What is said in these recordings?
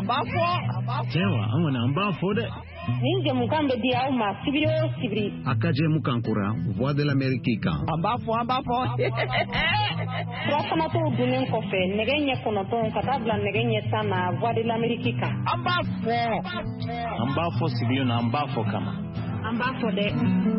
Cewa an wani an ba fo de. Nin je mukan be dia ma sibiri. Akaje mukan kura Voix de l'Amérique kan. An ba fo. Rafana to dunen ko fe negenye kono ton katabla negenye sana Voix de l'Amérique kan. An ba fo sibiri na an ba fo kama. An ba fo de.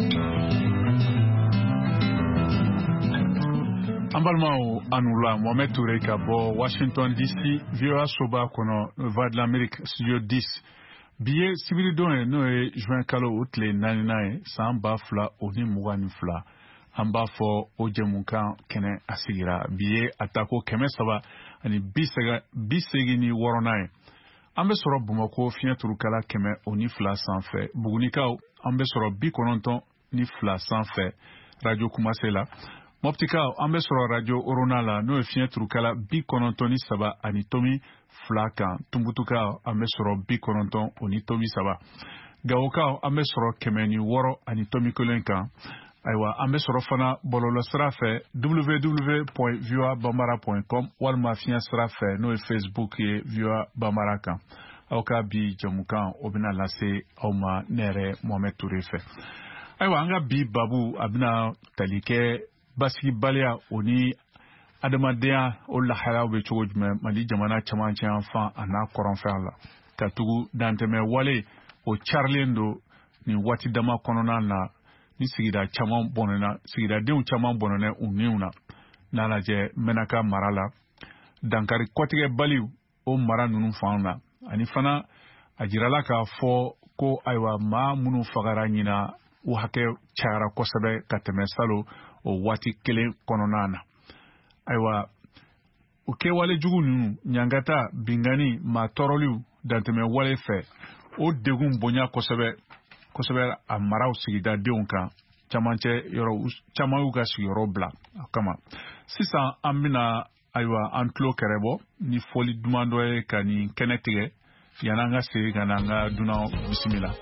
Ambalmao Anula Mohamed Touré Kabo Washington DC VOA Soba kono Voix de l'Amérique studio 10 billet sibiri don no e juin kalo outle 99 samba fla oni mugani fla amba fo ojemunkan kene asigira billet atako keme saba ani bisegi ni woronai ambe soro Bamako finya turukala keme oni fla sanfɛ bugunikaw ambe soro bi kononton ni fla sanfɛ radio kumasela Moptika ambe soro radio Oronala no efien turukala bi kononton ni saba ani tomi flaka tumbutuka ambe soro bi kononton oni tomi saba gawoka ambe soro kemeni woro ani tomi kolenka aywa ambe soro fana bololo srafe www.voabambara.com walma fien srafe no Facebook ye VOA Bambaraka awka bi jamukan obina lase awma nere Mohamed Touré fe aywa anga bi babu abina talike basiki balia oni adamadenya o lahara be cogo jumɛn mali jamana caman cɛn fan a n'a kɔrɔnfɛn la ka tugu dantɛmɛ wale o carilen do ni waati dama kɔnɔna na ni sigida caman bɔnɛna sigidadenw caman bɔnɛna u niw na n'a lajɛ mɛnaka mara la dankari kɔtigɛ baliw o mara ninnu fan na ani fana a jirala k'a fɔ ko ayiwa maa minnu fagara ɲina u hakɛ cayara kosɛbɛ ka tɛmɛ salo o waati kelen kɔnɔna na ayiwa o kɛwale jugu ninnu ɲangata bingani maa tɔɔrɔliw dantɛmɛ wale fɛ o degun bonya kosɛbɛ a maraw sigidadenw kan camancɛ yɔrɔ caman y'u ka sigiyɔrɔ bila a kama sisan an bɛna ayiwa an tulo kɛrɛbɔ ni fɔli duman dɔ ye ka nin kɛnɛ tigɛ yan'an ka segin ka na an ka dunan bisimila.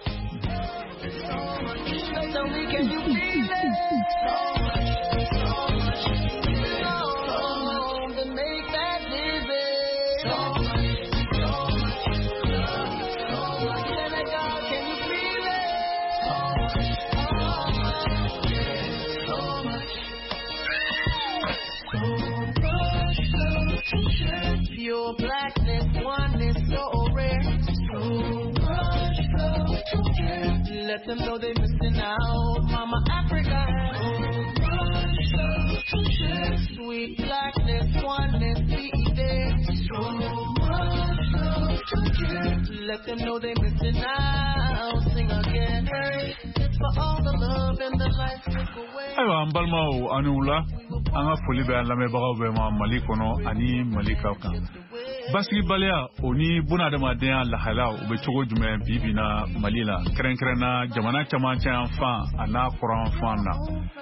Pure blackness, one is so rare. So much love to give. Let them know they're missing out, Mama Africa. So much love to share. Sweet blackness, oneness, be there. So much love to give. Let them know they're missing out. Sing again. Hey, it's for all the love and the life took away. Aywa ambalmao anula anga foli be lamebagaw be ma Mali kono ani Mali kan basigi balia oni bunadamadenya lahala u be cogo jumɛn bibi na Mali la kɛrɛnkɛrɛnna jamana caman cɛn fan a n'a kɔrɔn fan na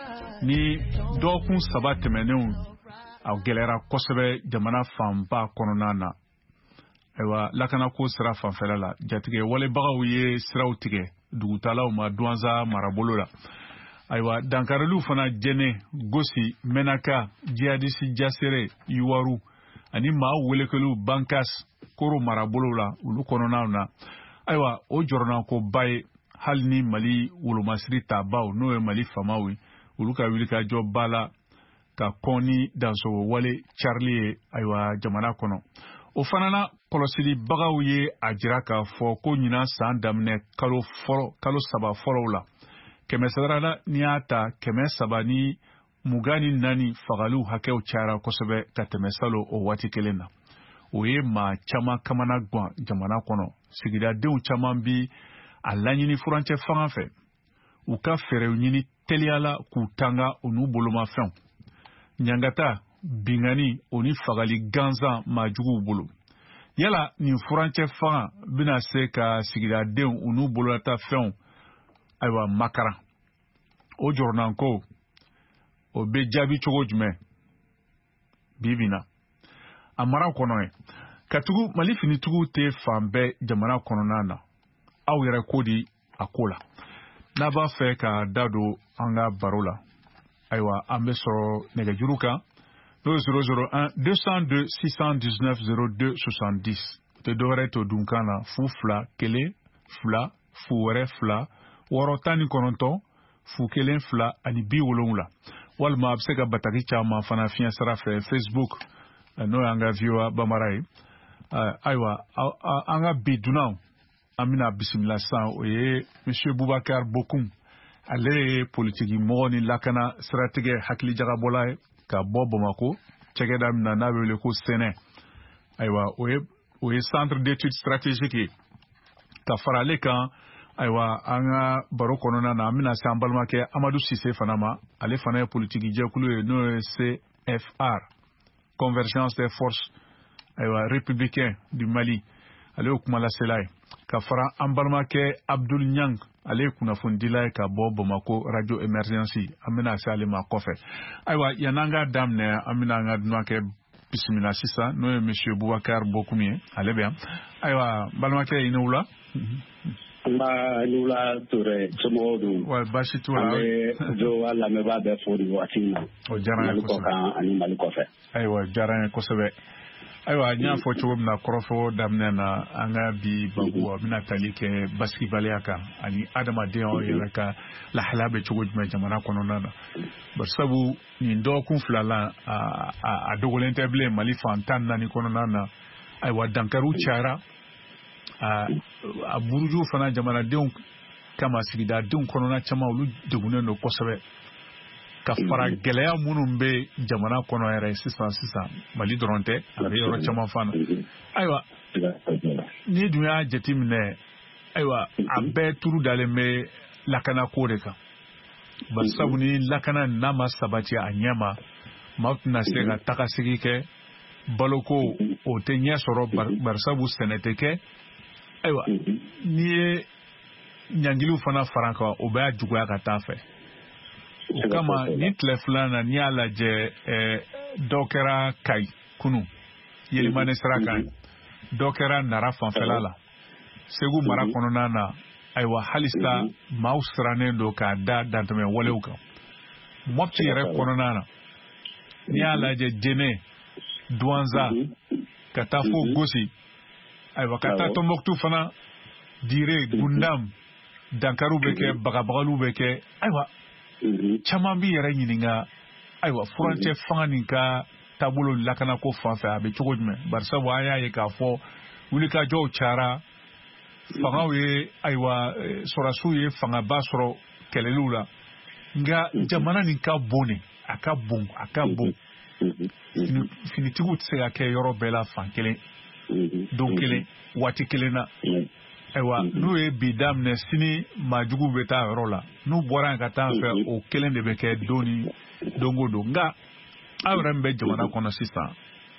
ni dɔgɔkun saba tɛmɛnenw a gɛlɛyara kosɛbɛ jamana fanba kɔnɔna na aywa lakanako sira fanfɛla la jatigɛ walebagaw ye siraw tigɛ dugutalaw ma duwanza marabolo la aywa dankarelu fana jene gosi menaka jihadisi jasere yuwaru ani maa welekelu bankas koro marabolo la ulu kɔnɔnaw na aywa o jɔrɔna ko baye hali ni Mali wolomasiri tabaw n'o ye Mali famaw ye ulu ka wuli ka jɔ bala ka kɔn ni dansogo wale Charlie ye aywa jamana kɔnɔ o fana na kɔlɔsili bagaw ye a jira k'a fɔ ko ɲina san daminɛ kalo saba fɔlɔw la kɛmɛ sarala ni y'a ta kɛmɛ saba ni mugani nani fagaliw hakɛw cayara kosɛbɛ ka tɛmɛ salo o waati kelen na o ye maa caman kamana gan jamana kɔnɔ sigidadenw caman bi a laɲini furancɛ fanga fɛ u ka fɛɛrɛw ɲini teliyala k'u tanga u n'u bolomafɛnw ɲangata bingani o ni fagali gansan maajuguw bolo yala nin furancɛ fanga bɛna se ka sigidadenw u n'u bololatafɛnw aywa makara o jɔrɔnanko o bɛ jaabi cogo jumɛn bibi na a mara kɔnɔ ye ka tugu Mali finitigiw tɛ fan bɛɛ jamana kɔnɔna na aw yɛrɛ ko di a ko la n'a b'a fɛ ka da don an ka baro la ayiwa an bɛ sɔrɔ nɛgɛjuru kan n'o ye 001 202 619 02 70 te dɔwɛrɛ to dunkan na fu fila kelen fila fu wɛrɛ fila wɔɔrɔ tan ni kɔnɔntɔn fu kelen fila ani 70 walima a bɛ se ka bataki caman fana fiɲɛ sira fɛ Facebook n'o y'an ka VOA Bambara ye ayiwa an ka bi dunan an bɛna bisimila sisan o ye Monsieur Boubacar Bokoum ale ye politiki mɔgɔ ni lakana siratigɛ hakilijagabɔla ye ka bɔ Bamako cɛkɛda min na n'a bɛ wele ko Sɛnɛ ayiwa o ye centre d'études stratégiques ye ka fara ale kan ayiwa an ka baro kɔnɔna na an bɛna se an balimakɛ Amadou Cissé fana ma ale fana ye politiki jɛkulu ye n'o ye CFR Convergence des forces ayiwa républicain du Mali ale ye kuma lasela ye ka fara an balimakɛ Abdoul Niang ale ye kunnafonidila ye ka bɔ Bamako radio émergence an bɛna se ale ma kɔfɛ ayiwa yan'an ka daminɛ an bɛna an ka dunan kɛ bisimila sisan n'o ye Monsieur Boubacar Bokoum ye ale bɛ yan ayiwa balimakɛ i ni wula Nula Touré Somodu wa basi t'u la jo wala me ba bɛ fo di waati na o diyara n ye kosɛbɛ ani Mali kɔfɛ ayiwa diyara n ye kosɛbɛ ayiwa n y'a fɔ cogo min na kɔrɔfɔ daminɛ na an ka bi babu a bɛna tali kɛ basigibaliya kan ani adamadenyaw yɛrɛ ka lahalaya bɛ cogo jumɛn jamana kɔnɔna na bari sabu nin dɔgɔkun fila la a dogolen tɛ bilen Mali fan 14 kɔnɔna na ayiwa dankariw cayara a buruju fana jamanadenw kama sigidadenw kɔnɔna caman olu degunnen don kosɛbɛ ka fara gɛlɛya minnu bɛ jamana kɔnɔ yɛrɛ sisan Mali dɔrɔn tɛ a bɛ yɔrɔ caman fana ayiwa ni dun y'a jateminɛ ayiwa a bɛɛ turu dalen bɛ lakana ko de kan bari sabu ni lakana n'a ma sabati a ɲɛ ma maaw tɛna se ka taga sigi kɛ baloko o tɛ ɲɛ sɔrɔ bari sabu sɛnɛ tɛ kɛ ayiwa n'i ye ɲangiliw fana fara kan o bɛ juguya ka taa fɛ o kama ni tile filanan na n'i y'a lajɛ dɔ kɛra Kayi kunun Yelimane sira kan dɔ kɛra Nara fanfɛla la Segu mara kɔnɔna na ayiwa halisa maaw sirannen don k'a da dantɛmɛ walew kan Mopti yɛrɛ kɔnɔna na n'i y'a lajɛ Jene Douanza ka taa fo Gosi ayiwa ka taa Tombouctou fana Dire Gundam dankaru bɛ kɛ bagabagaliw bɛ kɛ ayiwa caman bi yɛrɛ ɲininka ayiwa furancɛ fanga nin ka taabolo lakana ko fan fɛ a bɛ cogo jumɛn bari sabu an y'a ye k'a fɔ wulikajɔw cayara fangaw ye ayiwa sɔrɔdasiw ye fangaba sɔrɔ kɛlɛliw la nka jamana nin ka bon de a ka bon finitigiw tɛ se ka kɛ yɔrɔ bɛɛ la fan kelen don kelen waati kelen na ayiwa n'u ye bi daminɛ sini maajugu bɛ taa yɔrɔ la n'u bɔra yan ka taa fɛ o kelen de bɛ kɛ don o don nka aw yɛrɛ min bɛ jamana kɔnɔ sisan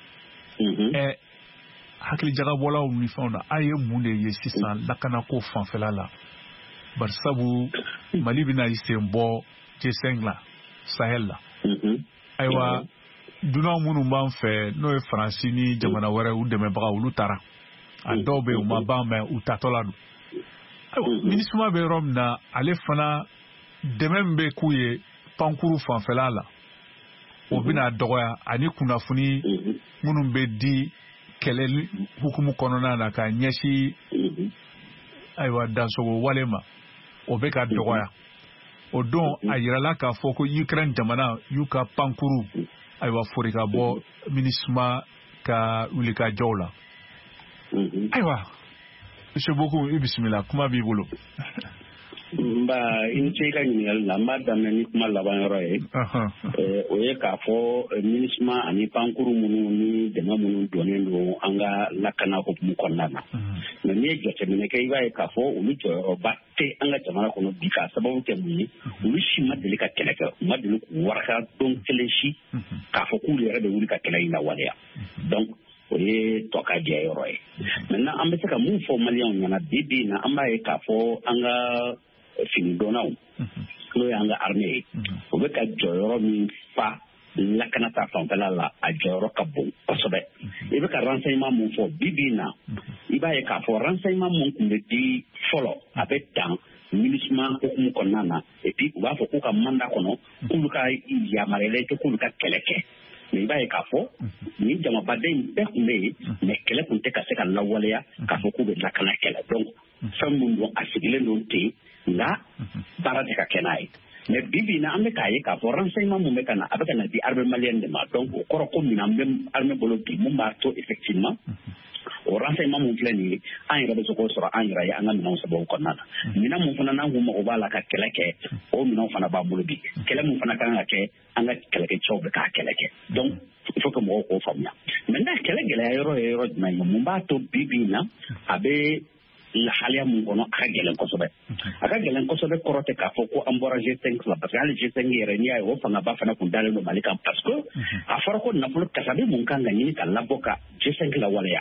hakilijagabɔlaw ni fɛnw na a ye mun de ye sisan lakanako fanfɛla la bari sabu Mali bɛna i sen bɔ G5 la Sahel la ayiwa dunan minnu b'an fɛ n'o ye Faransi ni jamana wɛrɛ u dɛmɛbaga olu taara a dɔw bɛ yen u ma ban mɛ u tatɔla don ayiwa MINUSMA bɛ yɔrɔ min na ale fana dɛmɛ min bɛ k'u ye pankuru fanfɛla la o bɛna dɔgɔya ani kunnafoni minnu bɛ di kɛlɛ hukumu kɔnɔna na ka ɲɛsin ayiwa dansogo wale ma o bɛ ka dɔgɔya o don a yirala k'a fɔ ko Ukraine jamana y'u ka pankuru ayiwa fori ka bɔ MINUSMA ka wulikajɔw la ayiwa Monsieur Bokoum i bisimila kuma b'i bolo i ni ce i ka ɲininkali la n b'a daminɛ ni kuma laban yɔrɔ ye o ye k'a fɔ MINUSMA ani pankuru minnu ni dɛmɛ minnu donnen don an ka lakana hukumu kɔnɔna na mɛ n'i ye jateminɛ kɛ i b'a ye k'a fɔ olu jɔyɔrɔba tɛ an ka jamana kɔnɔ bi k'a sababu kɛ mun ye olu si ma deli ka kɛlɛ kɛ u ma deli k'u waraka don kelen si k'a fɔ k'ulu yɛrɛ bɛ wuli ka kɛlɛ in lawaleya donc o ye tɔkajɛ yɔrɔ ye maintenant an bɛ se ka mun fɔ maliyɛnw ɲɛna bi na an b'a ye k'a fɔ an ka finidɔnnaw n'o ye an ka armée ye o bɛ ka jɔyɔrɔ min fa lakanata fanfɛla la a jɔyɔrɔ ka bon kosɛbɛ i bɛ ka renseignement mun fɔ bi na i b'a ye k'a fɔ renseignement mun tun bɛ di fɔlɔ a bɛ dan MINUSMA hukumu kɔnɔna na et puis u b'a fɔ k'u ka mandat kɔnɔ k'ulu ka yamaruyalen tɛ k'ulu ka kɛlɛ kɛ mais i b'a ye k'a fɔ ni jamabaden bɛɛ kun bɛ yen mais kɛlɛ kun tɛ ka se ka lawaleya k'a fɔ k'u bɛ lakana kɛlɛ donc fɛn mun don a sigilen don ten nka baara tɛ ka kɛ n'a ye mais bibi na an bɛ k'a ye k'a fɔ renseignement mun bɛ ka na a bɛ ka na di armée malienne de ma donc o kɔrɔ ko min an bɛ armée bolo bi mun b'a to effectivement o renseignement mun filɛ nin ye an yɛrɛ bɛ se k'o sɔrɔ an yɛrɛ ye an ka minɛnw sɛbɛnw kɔnɔna na minɛn mun fana n'an kun mago b'a la ka kɛlɛ kɛ o minɛnw fana b'an bolo bi kɛlɛ mun fana kan ka kɛ an ka kɛlɛkɛcɛw bɛ k'a kɛlɛ kɛ donc il faut que mɔgɔw k'o faamuya maintenant kɛlɛ gɛlɛya yɔrɔ ye yɔrɔ jumɛn ye mun b'a to bibi na a bɛ lahaliya mun kɔnɔ a ka gɛlɛn kosɛbɛ a ka gɛlɛn kosɛbɛ kɔrɔ tɛ k'a fɔ ko an bɔra G5 la parce que hali G5 yɛrɛ n'i y'a ye o fangaba fana kun dalen don Mali kan parce que a fɔra ko nafolo kasabi mun kan ka ɲini ka labɔ ka G5 lawaleya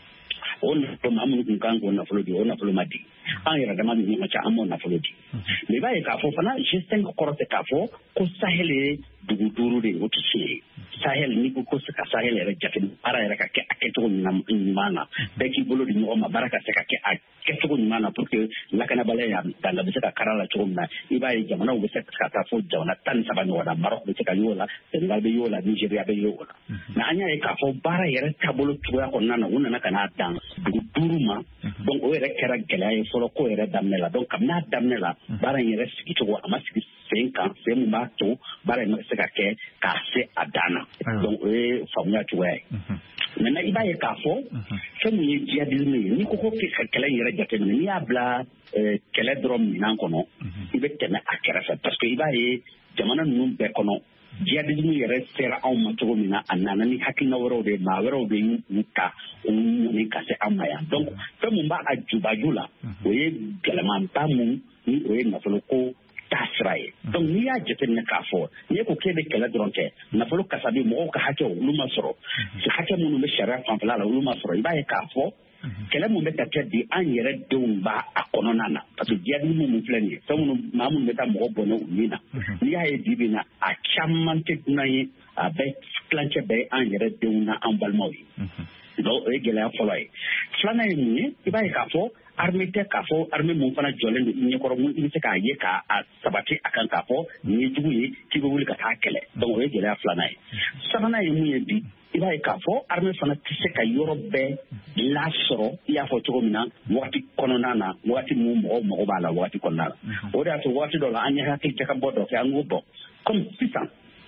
o nafolo maa minnu kun kan k'o nafolo di o nafolo ma di an yɛrɛ dama ni ɲɔgɔn cɛ an m'o nafolo di mais i b'a ye k'a fɔ fana G5 kɔrɔ tɛ k'a fɔ ko Sahel ye dugu 5 de ye o tɛ se ye Sahel n'i ko ko ka Sahel yɛrɛ jate baara yɛrɛ ka kɛ a kɛcogo ɲuman na bɛɛ k'i bolo di ɲɔgɔn ma baara ka se ka kɛ a kɛcogo ɲuman na pour que lakanabaliya danga bɛ se ka kara la cogo min na i b'a ye jamanaw bɛ se ka taa fo jamana 13 ɲɔgɔn na Maroc bɛ se ka y'o la Senegal bɛ y'o la Nigeria bɛ y'o la mais an y'a ye k'a fɔ baara yɛrɛ taabolo cogoya kɔnɔna na u nana ka n'a dan dugu 5 ma donc o yɛrɛ kɛra gɛlɛya ye fɔlɔ ko yɛrɛ daminɛ la donc kabini a daminɛ la baara in yɛrɛ sigicogo a ma sigi sen kan sen mun b'a to baara in ma se ka kɛ k'a se a dan na donc o ye faamuya cogoya ye maintenant i b'a ye k'a fɔ fɛn mun ye djihadisme ye n'i ko ko ka kɛlɛ in yɛrɛ jateminɛ n'i y'a bila kɛlɛ dɔrɔn minɛn kɔnɔ i bɛ tɛmɛ a kɛrɛfɛ parce que i b'a ye jamana ninnu bɛɛ kɔnɔ djihadisme yɛrɛ sera anw ma cogo min na a nana ni hakilina wɛrɛw de maa wɛrɛw de y'u ta u ɲɔni ka se an ma yan donc fɛn mun b'a a jubaju la o ye gɛlɛmanba mun ni o ye nafolo ko taasira ye donc n'i y'a jateminɛ k'a fɔ n'i ko k'e bɛ kɛlɛ dɔrɔn kɛ nafolo kasabi mɔgɔw ka hakɛw olu ma sɔrɔ hakɛ minnu bɛ sariya fanfɛla la olu ma sɔrɔ i b'a ye k'a fɔ kɛlɛ mun bɛ ka kɛ bi an yɛrɛ denw b'a a kɔnɔna na parce que djihadisme mun filɛ nin ye fɛn minnu maa minnu bɛ taa mɔgɔ bɔnɛ u ni na n'i y'a ye bi na a caman tɛ dunan ye a bɛ tilancɛ bɛɛ ye an yɛrɛ denw na an balimaw ye donc o ye gɛlɛya fɔlɔ ye filanan ye mun ye i b'a ye k'a fɔ armée tɛ k'a fɔ armée mun fana jɔlen don i ɲɛkɔrɔ mun i bɛ se k'a ye k'a sabati a kan k'a fɔ nin ye jugu ye k'i bɛ wuli ka taa kɛlɛ donc o ye gɛlɛya filanan ye sabanan ye mun ye bi i b'a ye k'a fɔ armée fana tɛ se ka yɔrɔ bɛɛ lasɔrɔ i y'a fɔ cogo min na wagati kɔnɔna na wagati mun mɔgɔw mago b'a la wagati kɔnɔna la o de y'a to wagati dɔ la an ye hakili jakabɔ dɔ kɛ an k'o bɔ comme sisan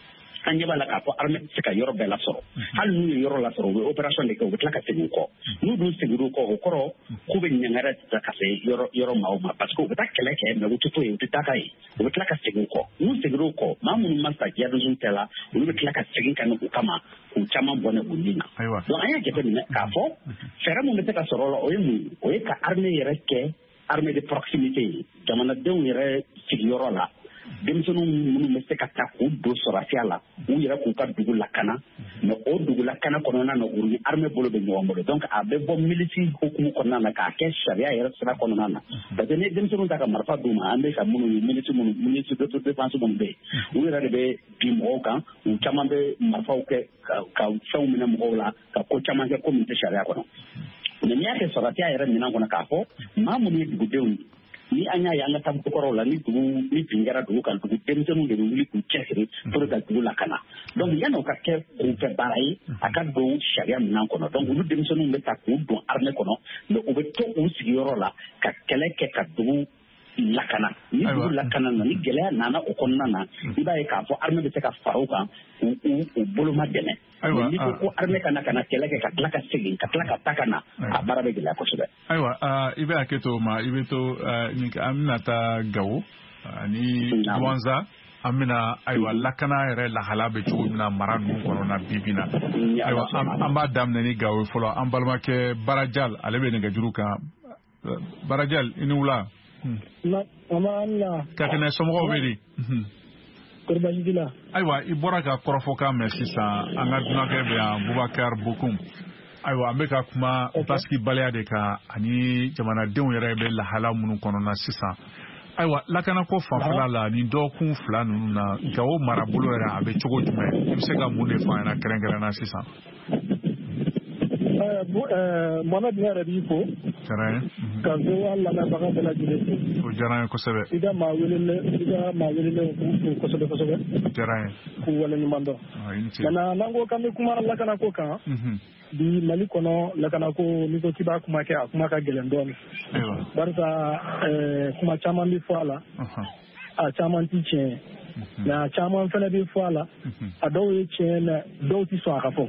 an ɲɛ b'a la k'a fɔ armée tɛ se ka yɔrɔ bɛɛ lasɔrɔ hali n'u ye yɔrɔ lasɔrɔ u bɛ opération de kɛ u bɛ tila ka segin kɔ n'u dun seginr'u kɔ o kɔrɔ k'u bɛ ɲangara ka se yɔrɔ maaw ma parce que u bɛ taa kɛlɛ kɛ mais u tɛ to yen u tɛ taa ka ye u bɛ tila ka segin kɔ n'u seginr'u kɔ maa minnu ma sa djihadisme tɛ la olu bɛ tila ka segin ka na u kama k'u caman bɔnɛ u ni na donc an y'a jateminɛ k'a fɔ fɛɛrɛ mun bɛ se ka sɔrɔ o la o ye mun ye o ye ka armée yɛrɛ kɛ armée de proximité ye jamanadenw yɛrɛ sigiyɔrɔ la denmisɛnninw minnu bɛ se ka taa k'u don sɔrɔsiya la u yɛrɛ k'u ka dugu lakana mais o dugu lakana kɔnɔna na u ni armée bolo bɛ ɲɔgɔn bolo donc a bɛ bɔ milisi hukumu kɔnɔna na k'a kɛ sariya yɛrɛ sira kɔnɔna na parce que ni denmisɛnninw ta ka marifa d'u ma an bɛ ka minnu ye ministre de défense minnu bɛ yen u yɛrɛ de bɛ bin mɔgɔw kan u caman bɛ marifaw kɛ ka fɛnw minɛ mɔgɔw la ka ko caman kɛ ko min tɛ sariya kɔnɔ mais n'i y'a kɛ sɔrɔsiya yɛrɛ minɛn kɔnɔ k'a fɔ maa minnu ye dugudenw ni an y'a ye an ka taabolo kɔrɔw la ni bin kɛra dugu kan dugu denmisɛnninw de bɛ wuli k'u cɛsiri pour ka dugu lakana donc yan'o ka kɛ kunfɛ baara ye a ka don sariya minɛn kɔnɔ donc olu denmisɛnninw bɛ ta k'u don armée kɔnɔ mais u bɛ to u sigiyɔrɔ la ka kɛlɛ kɛ ka dugu lakana ni dugu lakana na ni gɛlɛya nana o kɔnɔna na i b'a ye k'a fɔ armée bɛ se ka fara u kan u boloma dɛmɛ n'i ko ko armée kana kɛlɛ kɛ ka tila ka segin ka tila ka taa ka na a baara bɛ gɛlɛya kosɛbɛ. Ayiwa i bɛ hakɛ to o ma i bɛ to an bɛna taa Gawo ani Duwanza an bɛna ayiwa lakana yɛrɛ lahala bɛ cogo min na mara ninnu kɔnɔna bi na ayiwa an b'a daminɛ ni Gawo fɔlɔ an balimakɛ Barajal ale bɛ nɛgɛjuru kan Barajal i ni wula. Ka kɛnɛ somɔgɔw bɛ di. Ayiwa i bɔra ka kɔrɔfɔkan mɛn sisan an ka dunankɛ bɛ yan Bubakar Bokum ayiwa an bɛ ka kuma basigibaliya de kan ani jamanadenw yɛrɛ bɛ lahala minnu kɔnɔna sisan ayiwa lakanako fanfɛla la ni dɔgɔkun 2 ninnu na Gawo marabolo yɛrɛ a bɛ cogo jumɛn i bɛ se ka mun de fɔ an ɲɛna kɛrɛnkɛrɛnna sisan. Mohamed ne yɛrɛ b'i fo ka zo wala na baga bela jide o jaran ko sebe ida ma welele ko sebe jaran ko wala ni mando na nango kambe kuma la kana ko kan di mali kono la kana ko ni ko tiba kuma ka gelen don barka kuma chaman bi fala a chaman ti chen na chaman fana bi fala a do ye chen do ti so aka fo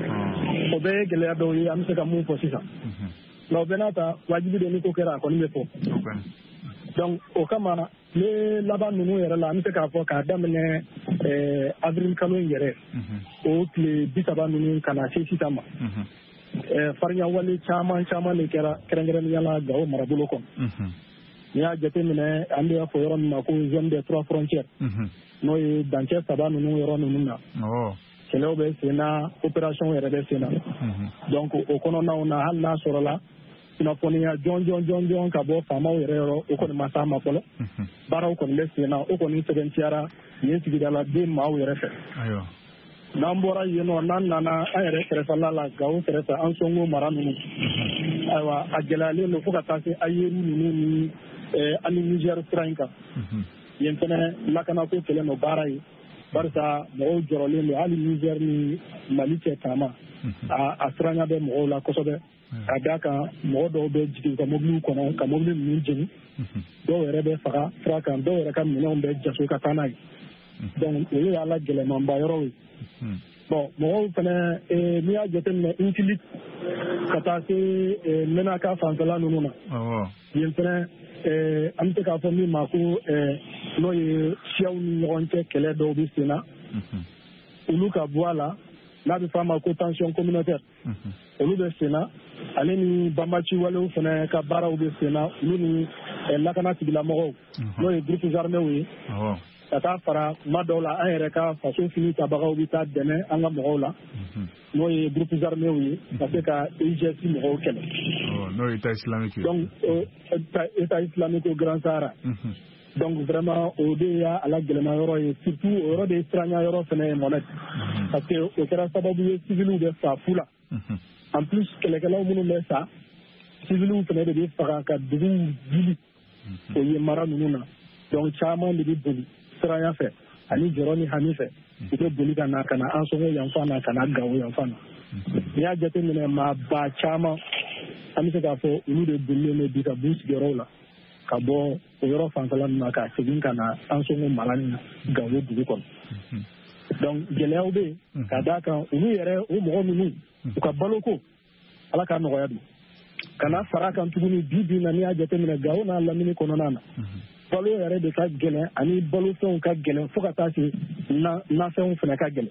o be gele do ye am se ka mu fo sisa no benata wajibi de ni ko kera ko ni me fo donc o kama le laban nunu yɛrɛ la an bɛ se k'a fɔ k'a daminɛ avril kalo in yɛrɛ o tile 30 ninnu ka na se sisan ma farinya wale caman de kɛra kɛrɛnkɛrɛnnenya la Gao marabolo kɔnɔ n'i y'a jateminɛ an bɛ fɔ yɔrɔ min ma ko zone des 3 frontières n'o ye dancɛ 3 ninnu yɔrɔ ninnu na kɛlɛw bɛ sen na opération yɛrɛ bɛ sen na donc o kɔnɔnaw na hali n'a sɔrɔla kunnafoniya jɔn ka bɔ faamaw yɛrɛ yɔrɔ o kɔni ma taa ma fɔlɔ baaraw kɔni bɛ sen na o kɔni sɛbɛntiyara yen sigidala den maaw yɛrɛ fɛ n'an bɔra yen nɔ n'an nana an yɛrɛ kɛrɛfɛla la Gao kɛrɛfɛ an Songo mara ninnu ayiwa a gɛlɛyalen don fo ka taa se Ayeru ninnu ni ani Niger sira in kan yen fɛnɛ lakanako kɛlen don baara ye barisa mɔgɔw jɔrɔlen don hali Niger ni Mali cɛ taama a siranya bɛ mɔgɔw la kosɛbɛ ka d'a kan mɔgɔ dɔw bɛ jigin ka mobiliw kɔnɔ ka mobili ninnu jeni dɔw yɛrɛ bɛ faga sira kan dɔw yɛrɛ ka minɛnw bɛ jaso ka taa n'a ye donc olu y'a la gɛlɛmanba yɔrɔ ye bon mɔgɔw fɛnɛ n'i y'a jateminɛ Inkilit ka taa se Menaka fanfɛla ninnu na yen fɛnɛ an bɛ se k'a fɔ min ma ko n'o ye siyaw ni ɲɔgɔn cɛ kɛlɛ dɔw bɛ sen na olu ka bɔ a la n'a bɛ f'a ma ko tension communautaire olu bɛ sen na ale ni banbaci walew fana ka baaraw bɛ sen na olu ni lakana tigilamɔgɔw n'o ye groupes armés ye ka taa fara kuma dɔw la an yɛrɛ ka faso fini tabagaw bɛ taa dɛmɛ an ka mɔgɔw la n'o ye groupes armés ye ka se ka IGS mɔgɔw kɛlɛ n'o ye État islamique donc État islamique au Grand Sahara donc vraiment o de y'a la gɛlɛma yɔrɔ ye surtout o yɔrɔ de ye siranya yɔrɔ fana ye Mohamed parce que o kɛra sababu ye civiliw bɛ sa fu la en plus kɛlɛkɛlaw minnu bɛ sa civiliw fana de bɛ faga ka duguw wuli o ye mara ninnu na donc caman de bɛ boli siranya fɛ ani jɔrɔ ni hami fɛ u bɛ boli ka na an Songo yan fan na ka na Gao yan fan na n'i y'a jateminɛ maaba caman an bɛ se k'a fɔ olu de bolilen bɛ bi ka b'u sigiyɔrɔw la ka bɔ o yɔrɔ fanfɛla ninnu na ka segin ka na an Songo mara ni Gao dugu kɔnɔ donc gɛlɛyaw bɛ yen ka d'a kan olu yɛrɛ o mɔgɔ ninnu u ka baloko Ala k'a nɔgɔya don kana fara kan tuguni bi na n'i y'a jateminɛ Gao n'a lamini kɔnɔna na balo yɛrɛ de ka gɛlɛn ani balofɛnw ka gɛlɛn fo ka taa se nafɛnw fana ka gɛlɛn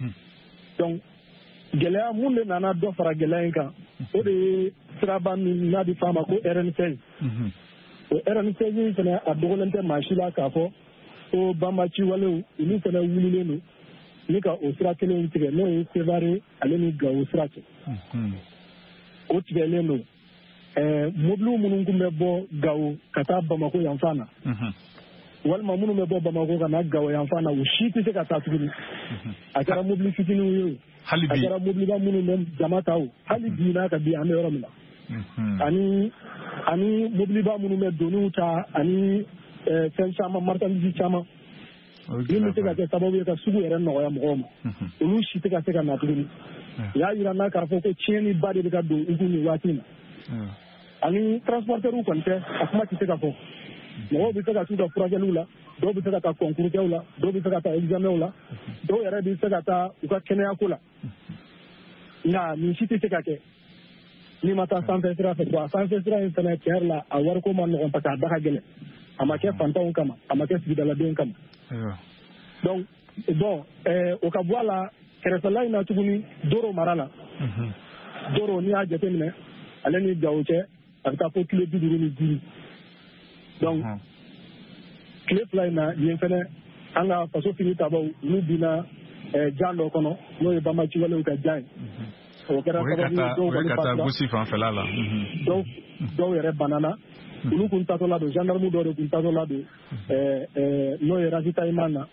donc gɛlɛya mun de nana dɔ fara gɛlɛya in kan o de ye siraba min n'a bɛ f'a ma ko RN16 o RN16 fana a dogolen tɛ maa si la k'a fɔ ko banbaci walew olu fana wulilen don ni ka o sira kelen tigɛ n'o ye Sevare ale ni Gao sira cɛ o tigɛlen don mobiliw minnu tun bɛ bɔ Gao ka taa Bamako yan fan na walima minnu bɛ bɔ Bamako ka na Gao yan fan na u si tɛ se ka taa tuguni a kɛra mobili fitininw ye a kɛra mobiliba minnu bɛ jama ta o hali bi n'a ka bi an bɛ yɔrɔ min na ani mobiliba minnu bɛ doniw ta ani fɛn caman marchandise caman min bɛ se ka kɛ sababu ye ka sugu yɛrɛ nɔgɔya mɔgɔw ma olu si tɛ ka se ka na tuguni u y'a jira n'a k'a fɔ ko tiɲɛniba de bɛ ka don u kun nin waati in na ani transporteurs kɔni tɛ a kuma tɛ se ka fɔ mɔgɔw bɛ se ka t'u ka furakɛliw la dɔw bɛ se ka taa concours kɛw la dɔw bɛ se ka taa examenw la dɔw yɛrɛ bɛ se ka taa u ka kɛnɛyako la nka nin si tɛ se ka kɛ n'i ma taa sanfɛ sira fɛ a sanfɛ sira in fana tiɲɛ yɛrɛ la a wariko ma nɔgɔn parce que a da ka gɛlɛn a ma kɛ fantanw kama a ma kɛ sigidaladenw kama donc bon o ka bɔ a la kɛrɛfɛla in na tuguni Doro mara la Doro n'i y'a jateminɛ ale ni Gao cɛ a bɛ taa fo tile 55 donc tile fila in na yen fɛnɛ an ka faso fini tabaw olu binna jan dɔ kɔnɔ n'o ye banbaci walew ka jan ye o kɛra sababu ye dɔw kɔni fatula dɔw yɛrɛ banana olu kun tatɔla don gendarme dɔw de kun tatɔla don n'o ye ravitaillement na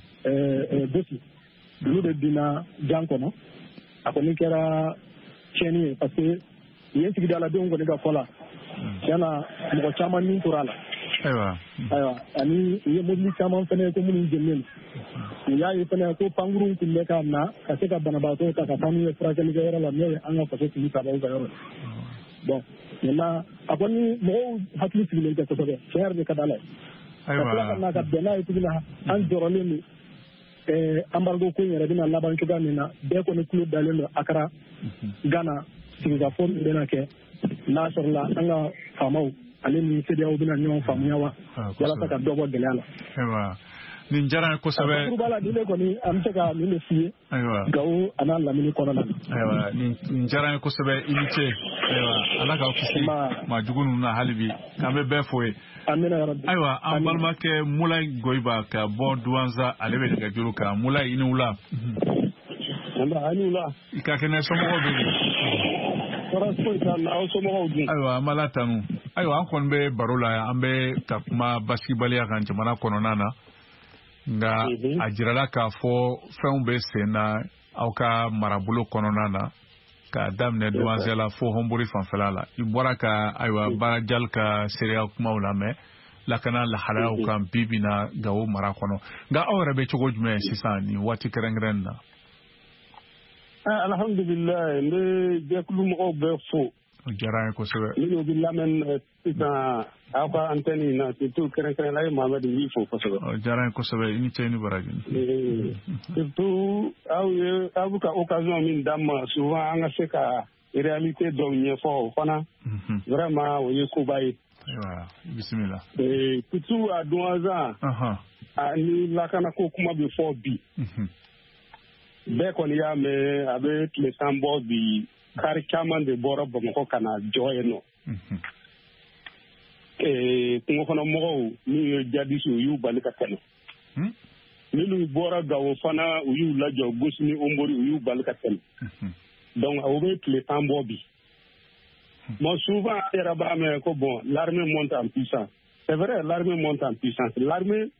Bosi olu de binna jan kɔnɔ a kɔni kɛra tiɲɛni ye parce que yen sigidaladenw kɔni ka fɔ la yana mɔgɔ caman min tora la ayiwa ani u ye mobili caman fɛnɛ ko minnu jɛnnen u y'a ye fɛnɛ ko pankuru tun bɛ ka na ka se ka banabaatɔ ta ka taa n'u ye furakɛlikɛyɔrɔ la n'o ye an ka faso tigi sababu ka yɔrɔ bon maintenant a kɔni mɔgɔw hakili sigilen tɛ kosɛbɛ tiɲɛ yɛrɛ de ka d'a la ka tila ka na ka bɛn n'a ye tuguni an jɔrɔlen don embargo ko in yɛrɛ bɛna laban cogoya min na bɛɛ kɔni tulo dalen don Accra Ghana sigikafɔ min bɛna kɛ n'a sɔrɔla an ka faamaw ale ni CEDEAO bɛna ɲɔgɔn faamuya wa walasa ka dɔ bɔ gɛlɛya la. Nin diyara n ye kosɛbɛ. Kuruba la ni ne kɔni an bɛ se ka nin de f'i ye Gawo a n'a lamini kɔnɔna na. Ayiwa nin diyara n ye kosɛbɛ i ni ce ayiwa Ala k'aw kisi maa jugu ninnu na hali bi k'an bɛ bɛɛ fo ye. Ayiwa an balimakɛ Mulayi Goyiba ka bɔ Duwanza ale bɛ nɛgɛjuru kan Mulayi i ni wula. I ka kɛnɛ somɔgɔw bɛ yen. Ayiwa an b'a la tanu ayiwa an kɔni bɛ baro la yan an bɛ ka kuma basigibaliya kan jamana kɔnɔna na nka a jirala k'a fɔ fɛnw bɛ sen na aw ka marabolo kɔnɔna na k'a daminɛ Duwanza la fo Honbori fanfɛla la i bɔra ka ayiwa Barajal ka seereya kumaw lamɛn lakana lahalayaw kan bi bi na Gawo mara kɔnɔ nka aw yɛrɛ bɛ cogo jumɛn sisan nin waati kɛrɛnkɛrɛnnen na. Alhamdulillah n bɛ jɛkulu mɔgɔw bɛɛ fo. O diyara n ye kosɛbɛ. Minnu bɛ lamɛn sisan aw ka antenne na surtout kɛrɛnkɛrɛnnenya la Mohamed n b'i fo kosɛbɛ. O diyara n ye kosɛbɛ i ni ce i ni baraji. Surtout aw bɛ ka occasion min d'an ma souvent an ka se ka réalité dɔw ɲɛfɔ o fana vraiment o ye koba ye. Ayiwa bisimila. Surtout a Duwanza ni lakanako kuma bɛ fɔ bi. Bɛɛ kɔni y'a mɛn a bɛ tile tan bɔ bi kari caman de bɔra Bamakɔ ka na jɔ yen nɔ. Kungokɔnɔmɔgɔw n'u ye jadisiw u y'u bali ka tɛmɛ. Minnu bɔra Gawo fana u y'u lajɔ Gosi ni Honbori u y'u bali ka tɛmɛ. Donc o bɛ tile tan bɔ bi. Bon souvent an yɛrɛ b'a mɛn ko bon l'armée monte en puissance. C'est vrai l'armée monte en puissance. L'armée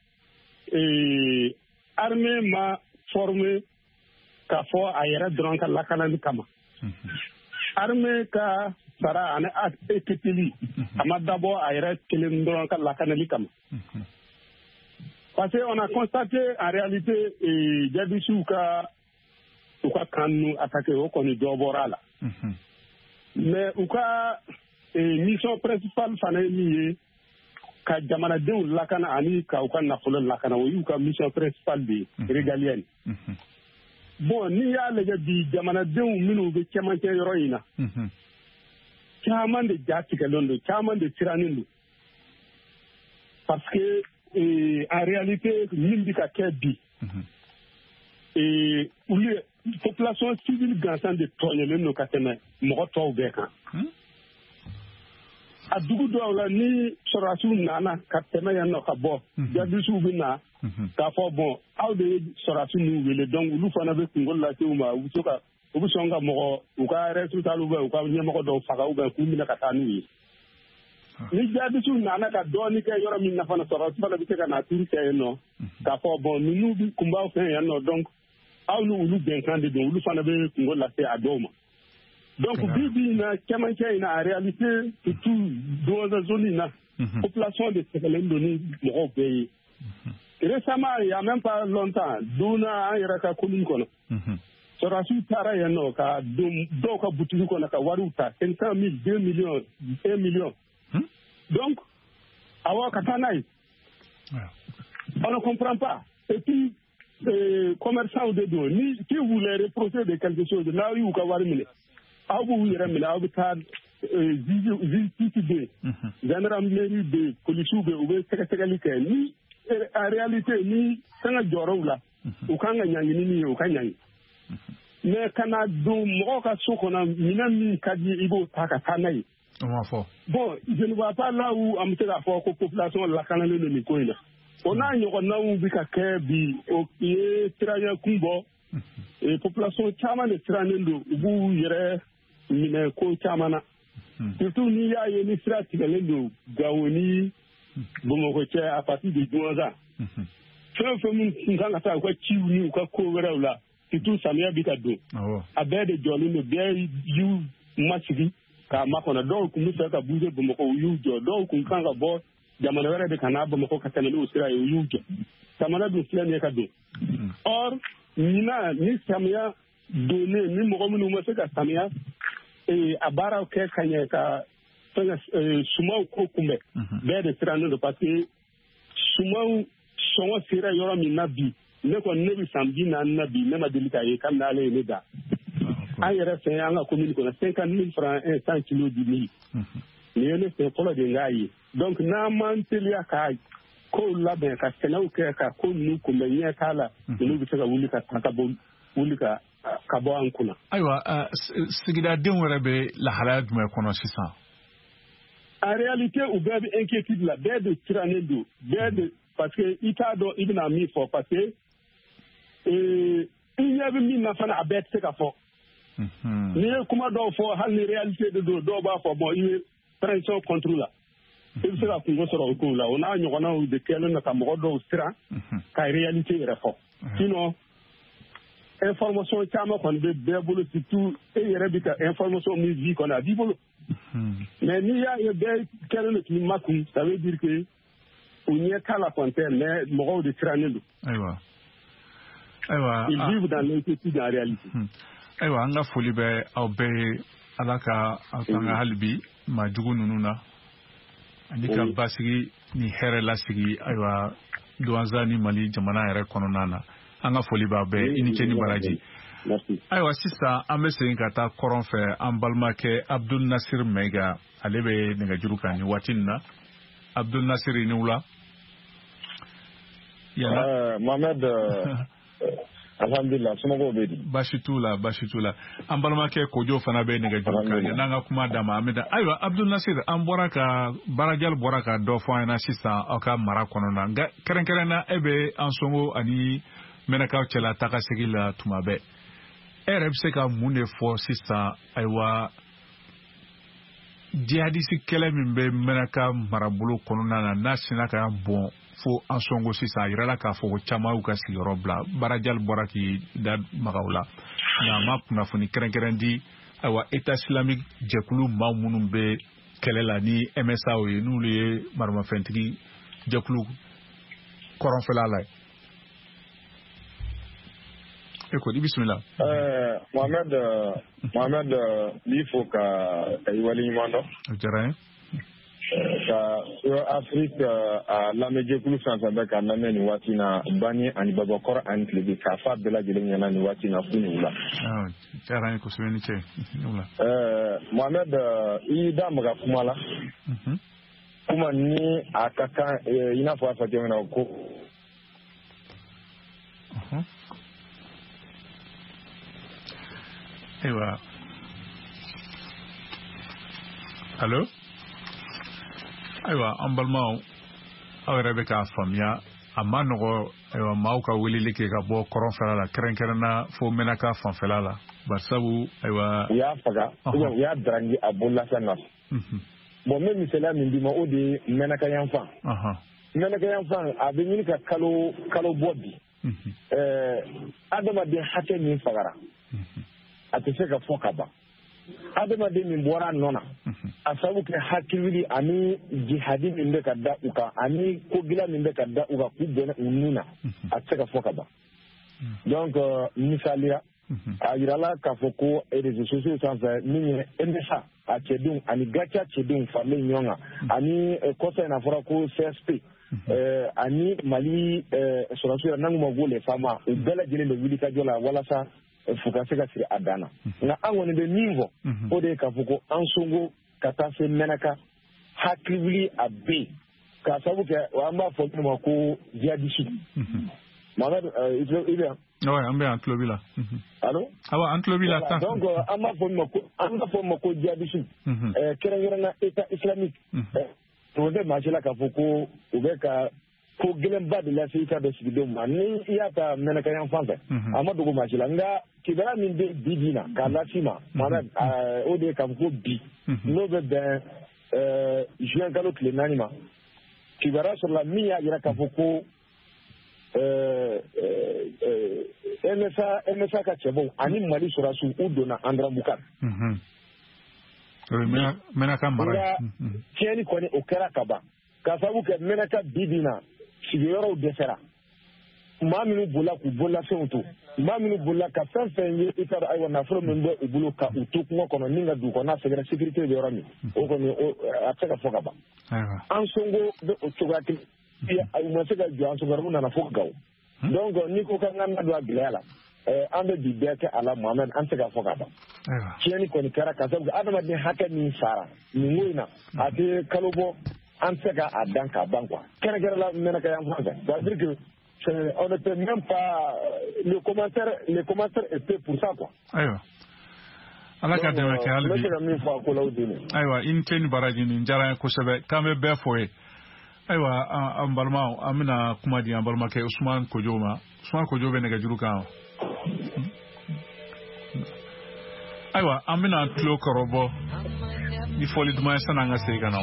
ma formé k'a fɔ a yɛrɛ dɔrɔn ka lakanali kama. Armée ka sara ani équipement a ma dabɔ a yɛrɛ kelen dɔrɔn ka lakanali kama. Parce que on a constaté en réalité jadisiw u ka kan nu attaqué o kɔni dɔ bɔra la. Mais u ka mission principale fana ye min ye ka jamanadenw lakana ani ka u ka nafolo lakana o y'u ka mission principale de régalienne. Bon n'i y'a lajɛ bi jamanadenw minnu bɛ cɛmancɛ yɔrɔ in na caman de ja tigɛlen don caman de sirannen don parce que en réalité min bɛ ka kɛ bi olu ye population civile gansan de tɔɲɔlen don ka tɛmɛ mɔgɔ tɔw bɛɛ kan a dugu dɔw la ni sɔrɔdasiw nana ka tɛmɛ yan nɔ ka bɔ jadisiw bɛ na k'a fɔ bon aw de ye sɔrɔdasi ninnu wele donc olu fana bɛ kunkolo lase u ma u bɛ sɔn ka mɔgɔ u ka responsable ou bien u ka ɲɛmɔgɔ dɔw faga ou bien k'u minɛ ka taa n'u ye ni jadisiw nana ka dɔɔnin kɛ yɔrɔ min na fana sɔrɔdasi fana bɛ se ka na turu kɛ yen nɔ k'a fɔ bon ninnu bɛ kun b'aw fɛ yan nɔ donc aw ni olu bɛnkan de don olu fana bɛ kunkolo lase a dɔw ma. Donc bi na cɛmancɛ in na en réalité surtout Duwanza zone in na population de sɛgɛlen don ni mɔgɔw bɛɛ ye. Récemment il y a même pas longtemps Duna an yɛrɛ ka commune kɔnɔ sɔrɔdasiw taara yen nɔ ka dɔw ka butigi kɔnɔ ka wariw ta 500 000 2 millions 1 million. Donc awɔ ka taa n'a ye. On ne comprend pas et puis commerçants de don ni si vous voulez reprocher de quelque chose n'a y'u ka wari minɛ aw b'u yɛrɛ minɛ aw bɛ taa justice bɛ yen gendarmerie bɛ yen policiers bɛ yen u bɛ sɛgɛsɛgɛli kɛ ni en réalité ni kan ka jɔyɔrɔw la u kan ka ɲaŋini min ye u ka ɲaŋi mais kana don mɔgɔw ka so kɔnɔ minɛn min ka di i b'o ta ka taa n'a ye. Bon je ne vois pas là où an bɛ se k'a fɔ ko population lakanalen don nin ko in na o n'a ɲɔgɔnnaw bɛ ka kɛ bi o ye siranya kun bɔ population caman de sirannen don u b'u yɛrɛ minɛ ko caman na surtout n'i y'a ye ni sira tigɛlen don Gawo ni Bamakɔ cɛ à partir de Duwanza fɛn o fɛn min tun kan ka taa u ka ciw ni u ka ko wɛrɛw la surtout samiya bi ka don a bɛɛ de jɔlen don bɛɛ y'u masigi ka makɔnɔ dɔw kun bɛ fɛ ka bouger Bamakɔ u y'u jɔ dɔw kun kan ka bɔ jamana wɛrɛ de ka na Bamakɔ ka tɛmɛ n'u sira ye u y'u jɔ jamana dun filɛ nin ye ka don or ɲinan ni samiya donnen ni mɔgɔ minnu ma se ka samiya a baaraw kɛ ka ɲɛ ka sumaw ko kunbɛn bɛɛ de sirannen don parce que sumaw sɔngɔ sera yɔrɔ min na bi ne kɔni ne bɛ san 40 na bi ne ma deli k'a ye kabini ale ye ne da an yɛrɛ fɛ an ka commune kɔnɔ 50,000 francs 100 kilos di mille nin ye ne fɛ fɔlɔ de n k'a ye donc n'an m'an teliya ka kow labɛn ka sɛnɛw kɛ ka ko ninnu kunbɛn ɲɛ k'a la ninnu bɛ se ka wuli ka ta ka bɔ an kunna. Ayiwa sigidadenw yɛrɛ bɛ lahalaya jumɛn kɔnɔ sisan? En réalité u bɛɛ bɛ inquiétude la bɛɛ de sirannen don bɛɛ de parce que i t'a dɔn i bɛna min fɔ parce que i ɲɛ bɛ min na fana a bɛɛ tɛ se ka fɔ. N'i ye kuma dɔw fɔ hali ni réalité de don dɔw b'a fɔ bon i ye pression contre la i bɛ se ka kungo sɔrɔ o kow la o n'a ɲɔgɔnnaw de kɛlen don ka mɔgɔ dɔw siran ka réalité yɛrɛ fɔ sinon information caman kɔni bɛ bɛɛ bolo surtout e yɛrɛ bɛ ka information min di kɔni a b'i bolo mais n'i y'a ye bɛɛ kɛlen don k'i makun ça veut dire que u ɲɛ t'a la kɔni tɛ mais mɔgɔw de sirannen don. Ayiwa ils vivent dans l'inquiétude en réalité. Ayiwa an ka foli bɛ aw bɛɛ ye ala ka aw tanga hali bi maajugu ninnu na ani ka basigi ni hɛrɛ lasigi ayiwa Douentza ni Mali jamana yɛrɛ kɔnɔna na an ka foli b'a bɛɛ i ni ce ni baraji. Ayiwa sisan an bɛ segin ka taa kɔrɔn fɛ an balimakɛ Abdul Nasir Maiga ale bɛ nɛgɛjuru kan ni waati nin na Abdul Nasir i ni wula. Mohamed alhamdulillah somɔgɔw bɛ di. Baasi t'u la an balimakɛ Kojo fana bɛ nɛgɛjuru kan n'an ka kuma d'a ma an bɛ da ayiwa Abdul Nasir an bɔra ka Barajal bɔra ka dɔ fɔ an ɲɛna sisan aw ka mara kɔnɔna nka kɛrɛnkɛrɛnna e bɛ Ansongo ani Mɛnɛkaw cɛla taga segin la tuma bɛɛ e yɛrɛ bɛ se ka mun de fɔ sisan ayiwa jihadisi kɛlɛ min bɛ Mɛnɛka marabolo kɔnɔna na n'a sina ka bɔn fo Ansongo sisan a yirala k'a fɔ ko caman y'u ka sigiyɔrɔ bila Barajal bɔra k'i da maga o la nka a ma kunnafoni kɛrɛnkɛrɛn di ayiwa État islamique jɛkulu maa minnu bɛ kɛlɛ la ni MSA ye n'olu ye maramafɛntigi jɛkulu kɔrɔnfɛla la ye. Écoute, bismillah. Mohamed il faut ka i wali ɲuman dɔn. O diyara n ye. Ka Afrique a lamɛn jɛkulu fɛn fɛn bɛ ka lamɛn nin waati na Bani ani Babakɔrɔ ani Tilebin k'a fɔ a bɛɛ lajɛlen ɲɛna nin waati na fo ni wula. Diyara n ye kosɛbɛ ni cɛ. Mohamed i da maga kuma la. Kuma ni a ka kan i n'a fɔ a fɔ cogo min na ko. Ayiwa allo ayiwa an balimaw aw yɛrɛ bɛ k'a faamuya a ma nɔgɔ ayiwa maaw ka weleli kɛ ka bɔ kɔrɔnfɛla la kɛrɛnkɛrɛnna fo Mɛnɛka fanfɛla la barisabu ayiwa u y'a faga u y'a darangi a bololafɛn na bon n bɛ misaliya min d'i ma o de ye Mɛnɛka yanfan Mɛnɛka yanfan a bɛ ɲini ka kalo bɔ bi adamaden hakɛ min fagara a tɛ se ka fɔ ka ban adamaden min bɔra nɔ na a sababu kɛ hakili ani jihadi min bɛ ka da u kan ani kogila min bɛ ka da u kan k'u bɛn u nun na a tɛ se ka fɔ ka ban donc misaliya a yirala k'a fɔ ko réseaux sociaux sanfɛ min ye MSA a cɛdenw ani Gacha cɛdenw faralen ɲɔgɔn kan ani kɔfɛ in a fɔra ko CSP ani Mali sɔrɔsiw n'an k'u ma ko les FAMA u bɛɛ lajɛlen de wuli ka jɔ la walasa fo ka se ka siri a dan na nka an kɔni bɛ min fɔ o de ye k'a fɔ ko Ansongo ka taa se Mɛnɛka hakili wuli a bɛ yen k'a sababu kɛ an b'a fɔ min ma ko jihadisme Mohamed i bɛ yan. an bɛ yan tulo b'i la. allo. awɔ an tulo b'i la tan. donc an b'a fɔ min ma ko jihadisme kɛrɛnkɛrɛnna État islamique o bɛ maa si la k'a fɔ ko u bɛ ka ko gɛlɛnba de lase i ka dɔ sigidenw ma ni i y'a ta Mɛnɛka yan fan fɛ a ma dogo maa si la nka kibaruya min bɛ bi na k'a lasi ma Mohamed o de ye k'a fɔ ko bi n'o bɛ bɛn juin kalo tile 4 ma kibaruya sɔrɔla min y'a jira k'a fɔ ko MSA ka cɛbaw ani Mali sɔrɔsiw u donna Andara Bukar menaka mara tieni koni okera kaba kasabu ke menaka bibina sigiyoro desera maminu bula ku bola fentu maminu bula ka fenfenye itar aywa na fro mendo ibulu ka utuk ngo kono ninga du ko na segera sécurité de yorami o ko ni ataka foka ba an songo de otugati ay mo sega jo an songo na foka gaw donc ni ko ka ngana do aglela ande di beke ala Mohamed an sega foka ba tieni ko ni kara kasabu adama ni hakka ni sara ni ngoina ate kalobo an sega adanka bankwa kera kera la menaka yam hanza ça veut dire que on n'était même pas les commentaires étaient pour ça quoi. Aïwa. Ala ka dema ke halbi. Aïwa in ten baraji ni njara ko sebe kame be foye. Aïwa ambalma amina kuma di ambalma ke Usman Kojo be ne ga juru kan. Aïwa amina tlo korobo ni foli duma sana nga se kanam.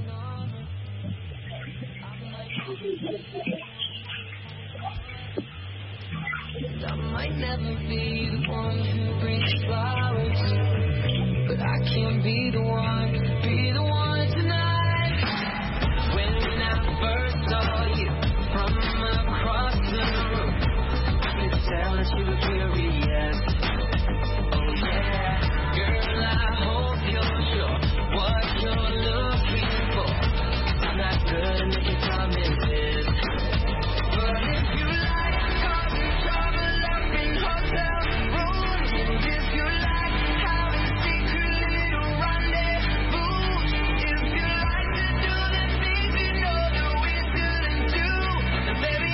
I might never be the one who brings flowers, but I can be the one tonight. When I first saw you from across the room, I could tell that you were curious. Oh yeah, girl, I hope you're sure what you're looking for. I'm not good at making promises, but if you like causing trouble up in hotel rooms, and if you like having secret little rendezvous, if you like to do the things you know that we shouldn't do, then baby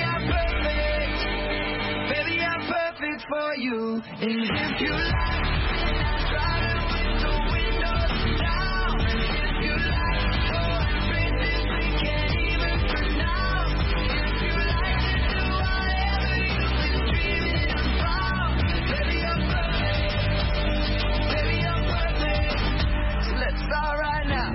I'm perfect for you. And if you like, then I'll try to with the windows down. And if you like foreign phrases we can't even pronounce, if you like to do whatever you've been dreaming about, baby I'm perfect, so let's start right now.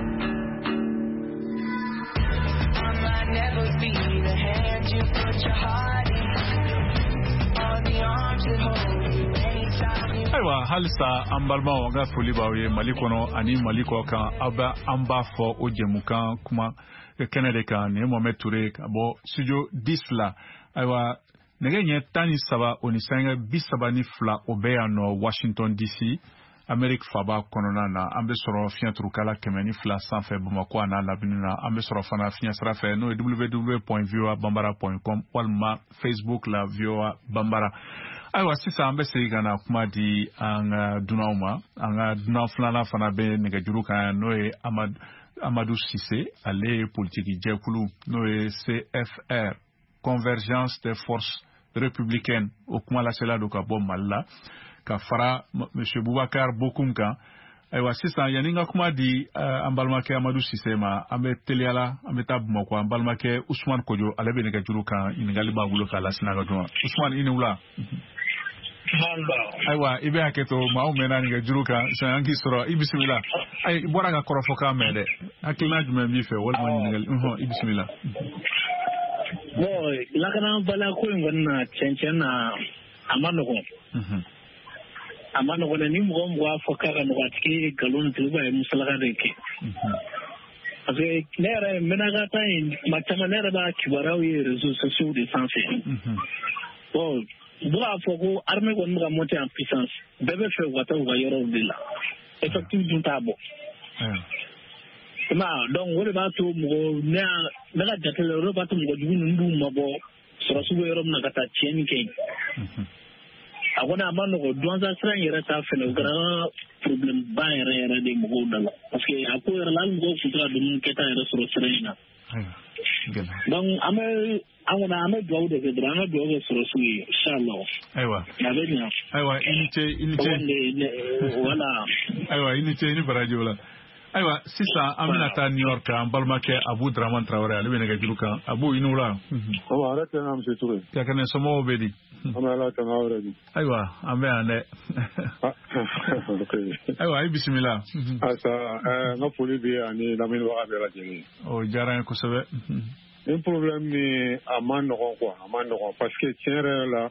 I might never be the hand you put your heart in, or the arms that hold you anytime you. Aïwa halisa ambalma ga foli bawe malikono ani maliko kan aba amba fo ojemukan kuma Canada kan ne Mohamed Touré bo studio disla aïwa negenye tani saba onisanga bisaba ni fla obeya no Washington DC Amerique faba konona na ambe soro fiantru kala kemeni fla sanfe Bamako na labinina ambe soro fana fiansra fe no www.voabambara.com walma Facebook la VOA Bambara. Aïwa sisa ambe seigana kuma di anga dunauma anga dunaflana fana be negajuru kan noe Amadou Cissé ale politique jekulu noe CFR Convergence des forces républicaines au kuma la sela do ka bom malla ka fara monsieur Boubacar Bokoumka. Aïwa sisa yaninga kuma di ambalmake Amadou Cissé ma ambe teliala ambe tabmo ko ambalmake Ousmane Kojo ale be negajuru kan ingali bagulo ka la sinaga do Ousmane inula. Aïwa ibe haketo ma o mena ni juruka sangi soro ibismillah ay bora ga korofoka mede hakina jume mi fe wol man ngal ibismillah bon la kana bala ko ngonna chenchen na amano ko ni mo ngwa foka ga no atiki galon tuba e musalaga deke parce que nere mena ga tay matama nere ba kibarawi réseaux sociaux de santé bon Bois Fogo, armée qu'on va monter en puissance. Bébé fait water ou ailleurs de là. Effectivement, d'un tabou. Donc, on va tout le na jate le roba to ngo jugu ndu mabo sura sugo yorom na kata cheni ke agona amano go donza sran yera ta fene grand problem ba yera de mo dala parce que ako yera lal mo futra dum keta yera sura srena donc angona ame do de drama do go sura sugi inshallah aywa inite wala aywa inite ni baraji wala aywa sisa amina ta New York ambalmake Abu Draman Traoré ali benega jiruka Abu inula o arata na mse Touré ya kana somo obedi amala ta ngawredi aywa ambe ande aywa bismillah asa na poli bi ani na min wa abela jeni o jaran ko sabe un problème ni amano quoi amano parce que tiens là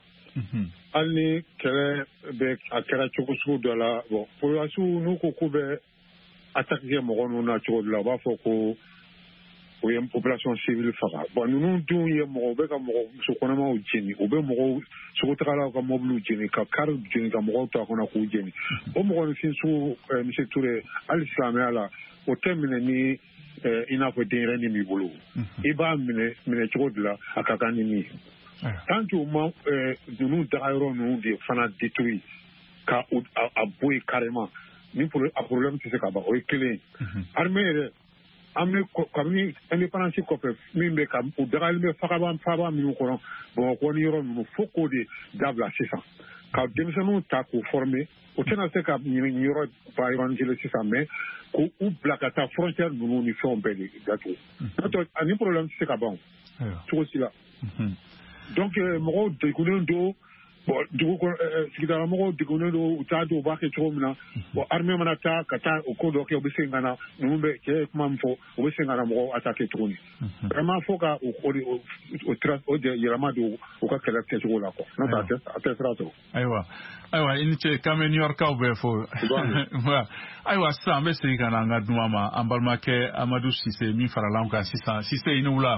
alni kele be akera chukusu de la bon pour asu nu ko kube attaque kɛ mɔgɔ ninnu na cogo la u b'a fɔ ko o ye population civile faga bon ninnu dun ye mɔgɔ u bɛ ka mɔgɔ muso kɔnɔmaw jeni u bɛ mɔgɔw sogotagalaw ka mobiliw jeni ka kari jeni ka mɔgɔw to a kɔnɔ k'u jeni o mɔgɔninfin sugu monsieur Touré hali silamɛya la o tɛ minɛ ni i n'a fɔ denyɛrɛnin b'i bolo i b'a minɛ cogo de la a ka kan ni min ye tant que u ma ninnu dagayɔrɔ ninnu de fana détruit ka a bɔ yen carrément ni a problème tɛ se ka ban o ye kelen ye armée yɛrɛ an bɛ kabini indépendance kɔfɛ min bɛ ka u dagalen bɛ faaba minnu kɔnɔ Bamakɔ ni yɔrɔ ninnu fo k'o de dabila sisan ka denmisɛnninw ta k'u former o tɛna se ka nin yɔrɔ ba yɔrɔnin sisan mais k'u bila ka taa frontière ninnu ni fɛnw bɛɛ de datugu n'o tɛ ni problème tɛ se ka ban cogo si la donc mɔgɔw degunnen don bon dugu sigidala mɔgɔw degunnen don u t'a dɔn u b'a kɛ cogo min na bon armée mana taa ka taa o ko dɔ kɛ u bɛ segin ka na ninnu bɛ cɛ ye kuma min fɔ u bɛ segin ka na mɔgɔw attaquer tuguni vraiment fo ka o yɛlɛma don u ka kɛlɛ kɛcogo la quoi n'o tɛ a tɛ sira sɔrɔ. Ayiwa i ni ce k'an bɛ New Yorkaw bɛɛ fo ayiwa sisan an bɛ segin ka na an ka duman ma an balimakɛ Amadu Sise min farala an kan sisan Sise i ni wula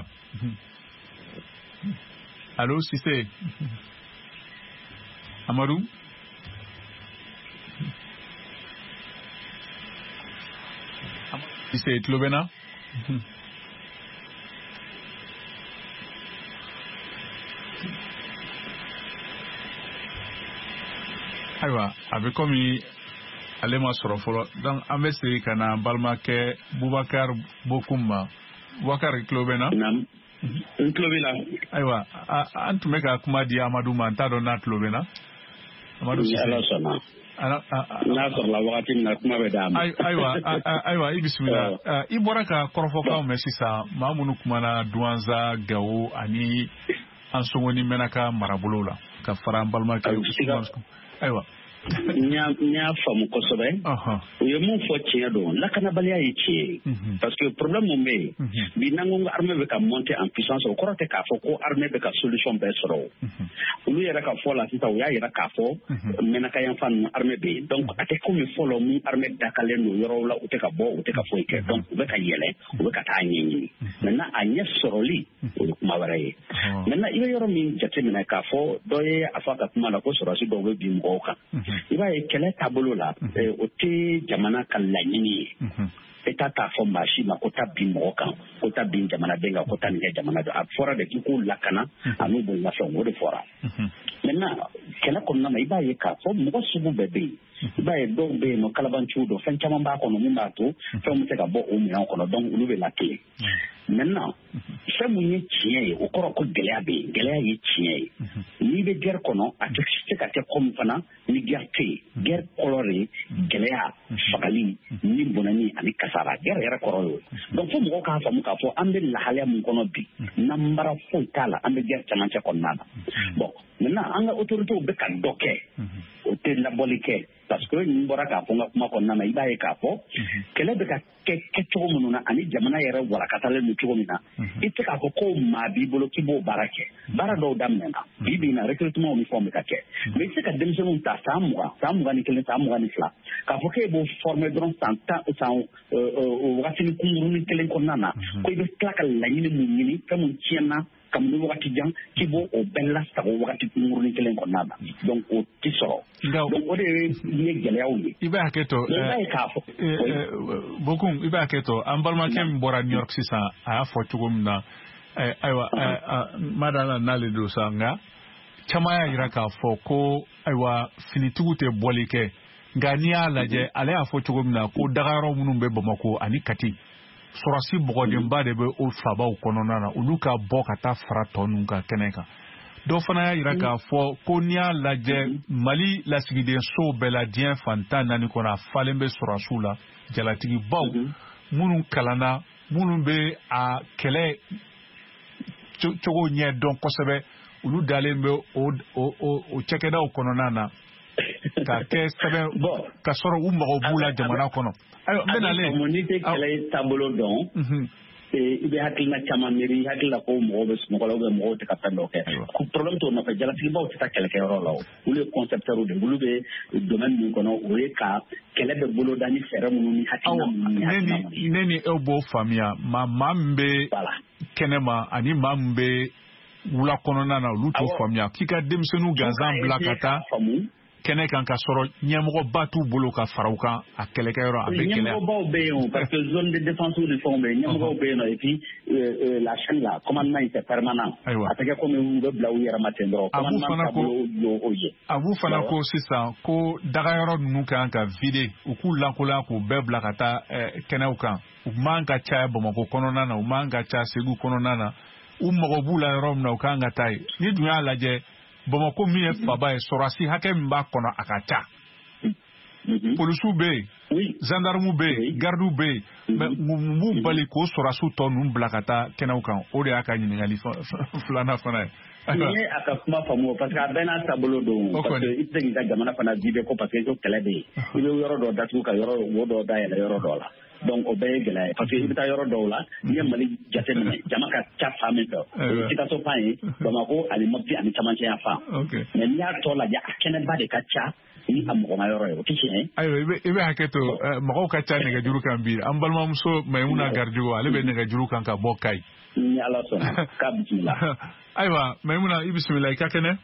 allo Sise Amadou Sise tulo bɛ na ayiwa a bɛ komi ale ma sɔrɔ fɔlɔ donc an bɛ segin ka na balimakɛ Bubakar Bokum ma Bubakar tulo bɛ na n tulo b'i la ayiwa an tun bɛ ka kuma di Amadu ma n t'a dɔn n'a tulo bɛ na Amadu Sise Ala sɔnna n'a sɔrɔla wagati min na kuma bɛ d'a ma ayiwa i bisimila i bɔra ka kɔrɔfɔkanw mɛn sisan maa minnu kumana Duwanza Gawo ani an Songoni Mɛnaka marabolo la ka fara an balimakɛ ayiwa n y'a faamu kosɛbɛ u ye mun fɔ tiɲɛ don lakanabaliya ye tiɲɛ ye parce que problème mun bɛ yen bi n'an ko armée bɛ ka monter en puissance o kɔrɔ tɛ k'a fɔ ko armée bɛ ka solution bɛɛ sɔrɔ o olu yɛrɛ ka fɔ la sisan u y'a yira k'a fɔ Mɛnaka yanfan ninnu armée bɛ yen donc a tɛ komi fɔlɔ mun armée dakalen don yɔrɔw la u tɛ ka bɔ u tɛ ka foyi kɛ donc u bɛ ka yɛlɛ u bɛ ka taa ɲɛɲini maintenant a ɲɛ sɔrɔli o ye kuma wɛrɛ ye maintenant i bɛ yɔrɔ min jateminɛ k'a fɔ dɔ ye a fɔ a ka kuma la ko sɔrɔdasi dɔw bɛ bin mɔgɔw kan i b'a ye kɛlɛ taabolo la o tɛ jamana ka laɲini ye État t'a fɔ maa si ma ko taa bin mɔgɔ kan ko taa bin jamanaden kan ko taa nin kɛ jamana dɔ a fɔra de k'i k'u lakana ani bolimafɛnw o de fɔra maintenant kɛlɛ kɔnɔna na i b'a ye k'a fɔ mɔgɔ sugu bɛɛ bɛ yen i b'a ye dɔw bɛ yen nɔ kalabanciw don fɛn caman b'a kɔnɔ min b'a to fɛn bɛ se ka bɔ o minɛn kɔnɔ donc olu bɛ lakile maintenant fɛn mun ye tiɲɛ ye o kɔrɔ ko gɛlɛya bɛ yen gɛlɛya ye tiɲɛ ye n'i bɛ guerre kɔnɔ a tɛ se ka kɛ comme fana ni guerre tɛ yen guerre kɔrɔ de ye gɛlɛya fagali ni bonani ani kasara guerre yɛrɛ kɔrɔ y'o donc fo mɔgɔw k'a faamu k'a fɔ an bɛ lahalaya mun kɔnɔ bi namara foyi t'a la an bɛ guerre camancɛ kɔnɔna na bon maintenant an ka autorités bɛ ka dɔ kɛ o tɛ labɔli kɛ parce que nin bɔra k'a fɔ n ka kuma kɔnɔna na i b'a ye k'a fɔ kɛlɛ bɛ ka kɛ cogo minnu na ani jamana yɛrɛ warakatalen don cogo min na i tɛ k'a fɔ ko maa b'i bolo k'i b'o baara kɛ baara dɔw daminɛna bi bi in na recrutement ni fɛnw bɛ ka kɛ mais i tɛ se ka denmisɛnninw ta san 20 san 21 san 22 k'a fɔ k'e b'o former dɔrɔn san wagatini kunkurunin kelen kɔnɔna na ko i bɛ tila ka laɲini mun ɲini fɛn mun tiɲɛna kabini wagati jan k'i b'o bɛɛ lasago wagati kunkurunin kelen kɔnɔna na donc o tɛ sɔrɔ donc o de ye gɛlɛyaw ye i bɛ hakɛ to i b'a ye k'a fɔ Bokum i bɛ hakɛ to an balimakɛ min bɔra New York sisan a y'a fɔ cogo min na ayiwa madala n'ale don sa nka caman y'a jira k'a fɔ ko ayiwa finitigiw tɛ bɔli kɛ nka n'i y'a lajɛ ale y'a fɔ cogo min na ko dagayɔrɔ minnu bɛ Bamako ani Kati sɔrɔsi bɔgɔdenba de bɛ o fabaw kɔnɔna na olu ka bɔ ka taa fara tɔ ninnu ka kɛnɛ kan dɔ fana y'a jira k'a fɔ ko n'i y'a lajɛ Mali lasigiden so bɛɛ la diɲɛ fan 14 kɔnɔ a falen bɛ sɔrɔsiw la jalatigibaw minnu kalanna minnu bɛ a kɛlɛ cogo ɲɛ dɔn kosɛbɛ olu dalen bɛ o cɛkɛdaw kɔnɔna na ka kɛ sɛbɛn ka sɔrɔ u mɔgɔw b'u la jamana kɔnɔ. N'i tɛ kɛlɛ taabolo dɔn i bɛ hakilina caman miiri i hakili la ko mɔgɔw bɛ sunɔgɔ la mɔgɔw tɛ ka fɛn dɔ kɛ problème t'o nɔfɛ jalatigibaw tɛ taa kɛlɛkɛyɔrɔ la olu ye concepteurs de olu bɛ domaine min kɔnɔ o ye ka kɛlɛ bɛ boloda ni fɛɛrɛ minnu ni hakilina minnu ne ni e b'o faamuya maa min bɛ kɛnɛma ani maa min bɛ wula kɔnɔna na olu t'o faamuya k'i ka denmisɛnninw gansan bila ka taa kɛnɛ kan ka sɔrɔ ɲɛmɔgɔba t'u bolo ka fara u kan a kɛlɛkɛyɔrɔ a bɛ kɛlɛ ɲɛmɔgɔbaw bɛ yen parce que zone de défense ni fɛnw bɛ yen ɲɛmɔgɔw bɛ yen nɔ et puis la chaîne là commandement in c'est permanent a tɛ kɛ komi u bɛ bila u yɛrɛ ma ten dɔrɔn commandement taabolo y'o ye a b'u fana ko sisan ko dagayɔrɔ ninnu kan ka vide u k'u lankolon k'u bɛɛ bila ka taa kɛnɛw kan u man ka caya Bamakɔ kɔnɔna na u man ka caya Segu kɔnɔna na u mago b'u la yɔrɔ min na u kan ka taa yen ni dun y'a lajɛ Bamakɔ min ye faba ye sɔrɔsi hakɛ min b'a kɔnɔ a ka ca polisiw bɛ yen gendarmew bɛ yen gardiw bɛ yen mais mun b'u bali k'o sɔrɔsiw tɔ ninnu bila ka taa kɛnɛw kan o de y'a ka ɲininkali filanan fana ye. Ni ye a ka kuma faamu parce que a bɛɛ n'a taabolo don parce que i tɛ se k'i ka jamana fana vide ko parce que ko kɛlɛ bɛ yen i bɛ yɔrɔ dɔ datugu ka wo dɔ dayɛlɛ yɔrɔ dɔ la donc o bɛɛ ye gɛlɛya ye parce que i bɛ taa yɔrɔ dɔw la n'i ye Mali jateminɛ jama ka ca fan min fɛ o ye Sikaso fan ye Bamako ani Mopti ani Camancɛ yan fan mais n'i y'a tɔ lajɛ a kɛnɛba de ka ca ni a mɔgɔma yɔrɔ ye o tɛ tiɲɛ ye. Ayiwa i bɛ hakɛ to mɔgɔw ka ca nɛgɛjuru kan bi an balimamuso Mayimuna Gardigo ale bɛ nɛgɛjuru kan ka bɔ Kayi. Ni Ala sɔnna k'a bisimila. Ayiwa Mayimuna i bisimila i ka kɛnɛ.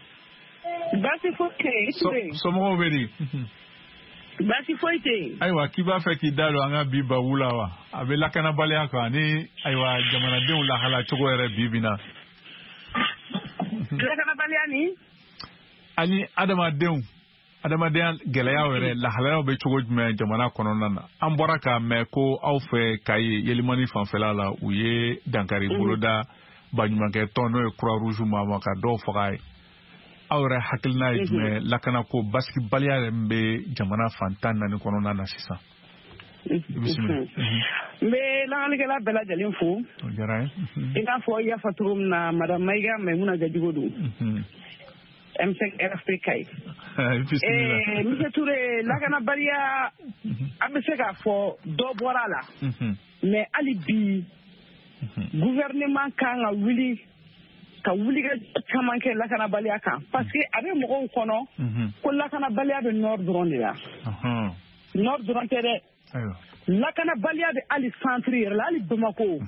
Baasi foyi tɛ yen. Somɔgɔw bɛ di. Baasi foyi tɛ yen. Ayiwa k'i b'a fɛ k'i da don an ka bi babu la wa a bɛ lakanabaliya kan ni ayiwa jamanadenw lahala cogo yɛrɛ bi bi na. Lakanabaliya ni. Ani adamadenya gɛlɛyaw yɛrɛ lahalayaw bɛ cogo jumɛn jamana kɔnɔna na an bɔra k'a mɛn ko aw fɛ Kayi Yelimani fanfɛla la u ye dankari boloda baɲumankɛ tɔn n'o ye Croix Rouge ma ka dɔw faga ye aw yɛrɛ hakilina ye jumɛn lakanako basigibaliya yɛrɛ min bɛ jamana fantan naani kɔnɔna na sisan. Bisimila. N bɛ lakalikɛla bɛɛ lajɛlen fo. O diyara ye. I n'a fɔ i y'a fɔ cogo min na madame Mayiga Mayimuna Gardigo don. M5 RFP Kayi. Monsieur Touré lakanabaliya an bɛ se k'a fɔ dɔ bɔra a la mais hali bi gouvernement kan ka wuli ka caman kɛ lakanabaliya kan parce que a bɛ mɔgɔw kɔnɔ ko lakanabaliya bɛ nord dɔrɔn de la nord dɔrɔn tɛ dɛ lakanabaliya bɛ hali centre yɛrɛ la hali Bamako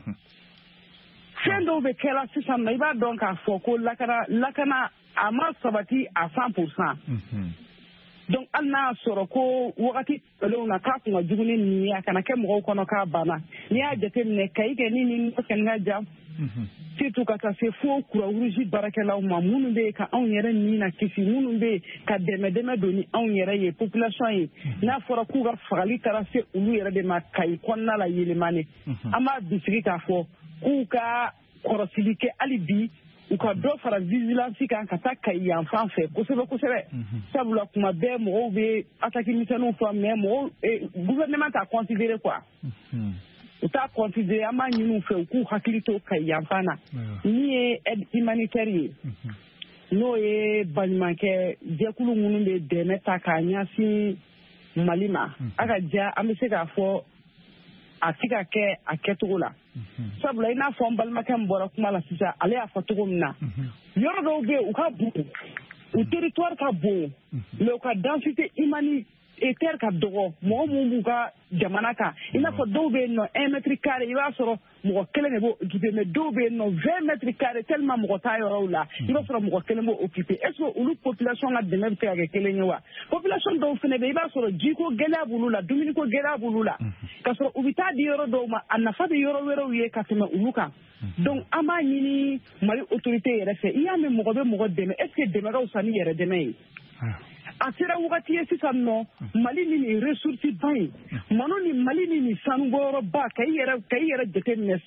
fɛn dɔw bɛ kɛla sisan na i b'a dɔn k'a fɔ ko lakana a ma sabati a 100%. Donc hali n'a sɔrɔ ko wagati tɛmɛnenw na k'a kun ka jugu ni nin ye a kana kɛ mɔgɔw kɔnɔ k'a banna n'i y'a jateminɛ Kayi kɛ ni kɛnɛ ka jan surtout ka taa se fo Croix Rouge baarakɛlaw ma minnu bɛ yen ka anw yɛrɛ ni na kisi minnu bɛ yen ka dɛmɛ don ni anw yɛrɛ ye population ye n'a fɔra k'u ka fagali taara se olu yɛrɛ de ma Kayi kɔnɔna la Yelemani an b'a bisigi k'a fɔ k'u ka kɔrɔsili kɛ hali bi u ka dɔ fara vigilance kan ka taa Kayi yan fan fɛ kosɛbɛ sabula kuma bɛɛ mɔgɔw bɛ attaque misɛnninw fɔ mais mɔgɔw gouvernement t'a considéré quoi u t'a considéré an b'a ɲini u fɛ u k'u hakili to Kayi yan fan na min ye aide humanitaire ye n'o ye baɲumankɛ jɛkulu minnu bɛ dɛmɛ ta k'a ɲɛsin Mali ma a ka diya an bɛ se k'a fɔ a ti ka kɛ a kɛcogo la sabula i n'a fɔ n balimakɛ min bɔra kuma la sisan ale y'a fɔ cogo min na yɔrɔ dɔw bɛ yen u ka bon u territoire ka bon mais u ka densité humanitaire ka dɔgɔ mɔgɔ minnu b'u ka jamana kan i n'a fɔ dɔw bɛ yen nɔ 1 mètre carré i b'a sɔrɔ mɔgɔ kelen de b'o occupé mais dɔw bɛ yen nɔ 20 mètres carrés tellement mɔgɔ t'a yɔrɔw la i b'a sɔrɔ mɔgɔ kelen b'o occupé est ce que olu population ka dɛmɛ bɛ se ka kɛ kelen ye wa population dɔw fana bɛ yen i b'a sɔrɔ jiko gɛlɛya b'olu la dumuniko gɛlɛya b'olu la ka sɔrɔ u bɛ taa di yɔrɔ dɔw ma a nafa bɛ yɔrɔ wɛrɛw ye ka tɛmɛ olu kan donc an b'a ɲini Mali autorité yɛrɛ fɛ i y'a mɛn mɔgɔ bɛ mɔgɔ dɛmɛ est ce que dɛmɛ ka fisa ni yɛrɛ dɛmɛ ye a sera wagati ye sisan nɔ Mali ni nin ressource ba in Mali ni nin sanubɔyɔrɔba ka i yɛrɛ jateminɛ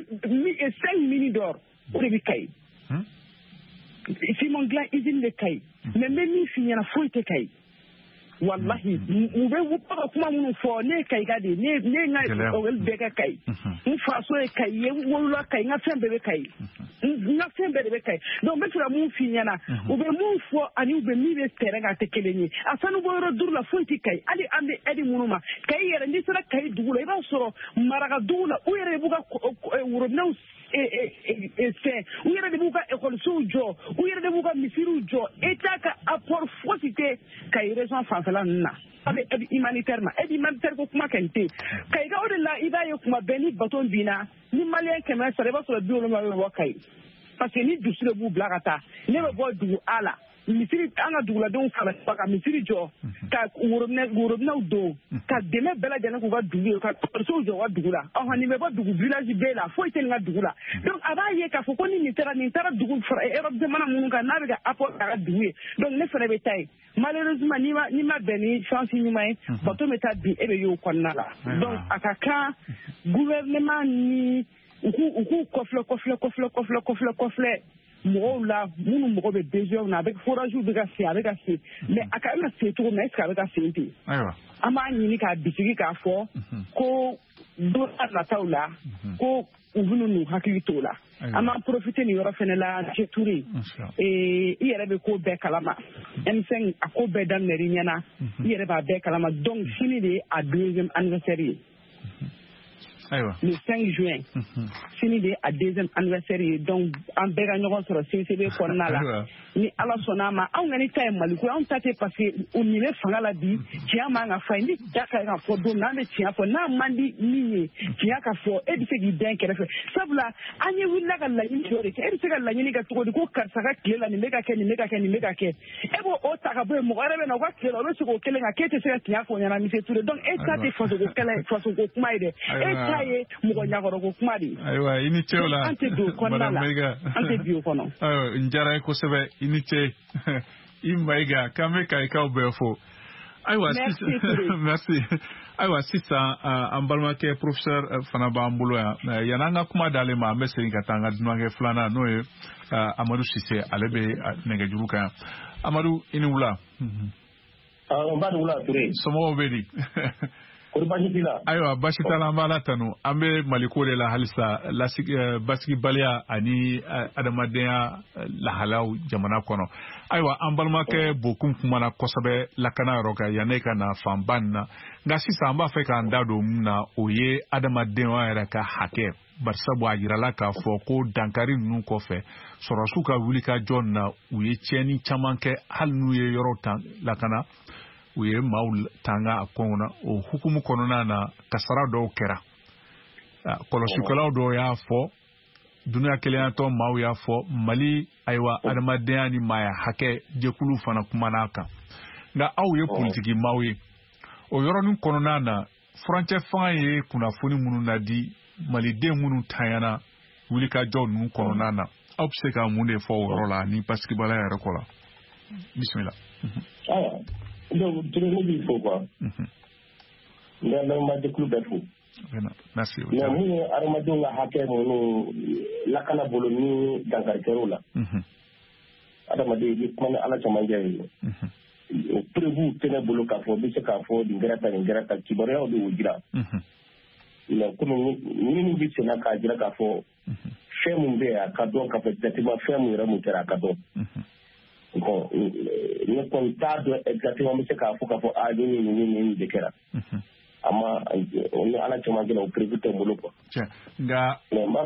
5 mines d'or o de bɛ Kayi ciment dilan usine de Kayi mais n bɛ min f'i ɲɛna foyi tɛ Kayi wallahi u bɛ wupa kuma minnu fɔ ne kai ka de ne nka olu bɛɛ kɛ kai n faso ye kai ye wolola kai n ka fɛn bɛɛ bɛ kai n ka fɛn bɛɛ de bɛ kai donc n bɛ fɛ ka mun f'i ɲɛna u bɛ mun fɔ ani u bɛ min bɛ terrain kan a tɛ kelen ye a sanu bɔ yɔrɔ duuru la foyi tɛ kai hali an bɛ aide minnu ma kai yɛrɛ n'i sera kai dugu la i b'a sɔrɔ maraka dugu la u yɛrɛ de b'u ka worobinɛw fɛn u yɛrɛ de b'u ka ekɔlisow jɔ u yɛrɛ de b'u ka misiriw jɔ État ka apport fosi tɛ kai région fanfɛla ninnu na aide humanitaire ma aide humanitaire ko kuma kɛ n tɛ kai ka o de la i b'a ye kuma bɛɛ ni bateau binna ni maliyɛn 100 sara i b'a sɔrɔ 70 bɛ bɔ kai parce que ni dusu de b'u bila ka taa ne bɛ bɔ dugu A la misiri an ka duguladenw fara ka misiri jɔ ka worobinɛw don ka dɛmɛ bɛɛ lajɛlen k'u ka dugu ye ka kɔlɔsiw jɔ u ka dugu la nin bɛ bɔ dugu village bɛɛ la foyi tɛ nin ka dugu la donc a b'a ye k'a fɔ ko ni nin taara dugu Europe jamana minnu kan n'a bɛ ka apport k'a ka dugu ye donc ne fana bɛ taa yen malheureusement n'i ma bɛn ni chance ɲuman ye bateau bɛ taa bin e bɛ y'o kɔnɔna la donc a ka kan gouvernement ni u k'u kɔfilɛ mɔgɔw la minnu mɔgɔ bɛ DG na a bɛ forage bɛ ka se a bɛ ka se mais a ka kan ka se cogo min est ce que a bɛ ka se ten an b'a ɲini k'a bisigi k'a fɔ ko don nataw la ko u bɛna n'u hakili t'o la an b'an profiter nin yɔrɔ fana la Cɛ Ture i yɛrɛ bɛ ko bɛɛ kalama M5 a ko bɛɛ daminɛ i ɲɛna i yɛrɛ b'a bɛɛ kalama donc sini de ye a 2e anniversaire ye le 5 juin sini de a 2e anniversaire ye donc an bɛɛ ka ɲɔgɔn sɔrɔ CCB kɔnɔna la ni Ala sɔnna a ma anw kɔni ta ye Mali ko anw ta tɛ parce que u nin bɛ fanga la bi tiɲɛ man ka fɔ ni da ka kan fɔ don n'an bɛ tiɲɛ fɔ n'a man di min ye tiɲɛ ka fɔ e bɛ se k'i den kɛrɛfɛ sabula an ye wulila ka laɲini dɔ de kɛ e bɛ se ka laɲini kɛ cogo di ko karisa ka tile la nin bɛ ka kɛ nin bɛ ka kɛ nin bɛ ka kɛ e b'o o ta ka bɔ yen mɔgɔ wɛrɛ bɛ na u ka tile la o bɛ se k'o kelen kan k'e tɛ se ka tiɲɛ fɔ ɲɛna Monsieur Ture donc e ta tɛ fasoko kuma ye dɛ e ta ye mɔgɔ ɲagɔrɔko kuma de ye ayiwa i ni ce o la an tɛ don kɔnɔna la an tɛ bi o kɔnɔ ayiwa n diyara ye kosɛbɛ i ni ce i Mayiga k'an bɛ ka ikaw bɛɛ fo ayiwa merci ayiwa sisan an balimakɛ professeur fana b'an bolo yan yan'an ka kuma d'ale ma an bɛ segin ka taa an ka dunankɛ filanan n'o ye Amadu Sise ale bɛ nɛgɛjuru kan yan Amadu i ni wula n b'a ni wula Ture somɔgɔw bɛ di ayiwa basi t'a la an b'a la tanu an bɛ Maliko de la halisa basigibaliya ani adamadenya lahalaw jamana kɔnɔ ayiwa an balimakɛ Bokum kumana kosɛbɛ lakana yɔrɔ kan yanne ka na fanba nin na nka sisan an b'a fɛ k'an da don mun na o ye adamadenya yɛrɛ ka hakɛ barisabu a yirala k'a fɔ ko dankari ninnu kɔfɛ sɔrɔsiw ka wulikajɔ na u ye tiɲɛni caman kɛ hali n'u ye yɔrɔ tan lakana u ye maaw tanga a kɔn na o hukumu kɔnɔna na kasara dɔw kɛra kɔlɔsikɛlaw dɔw y'a fɔ duniya keleyatɔ maaw y'a fɔ Mali ayiwa adamadenya ni maaya hakɛ jɛkulu fana kumana kan nka aw ye politiki maaw ye o yɔrɔnin kɔnɔna na furancɛ fanga ye kunnafoni minnu nadi maliden minnu tanyana wulikajɔ ninnu kɔnɔna na aw bɛ se ka mun de fɔ o yɔrɔ la ni basigibala yɛrɛ kɔ la bisimila. Donc, tu ne dis pas quoi. Mais on de club fou. Merci. Mais moi, Armadou la hacker, la canabolonie dans Carcarola. Adamadi, il prend à la chamangée. Prévu, tenez boulot qu'à fond, bisque à fond, d'ingrata, qui borea ou de Ougira. Il a comme une vie, c'est n'a qu'à dire qu'à fond. Fais mon bé à cadeau, qu'à fait, faire mon remonter à cadeau. Bon, ne comptable exactement ce qu'a fait à ni de kera. Ama on est à la chamangela au prévu de boulot quoi. Nga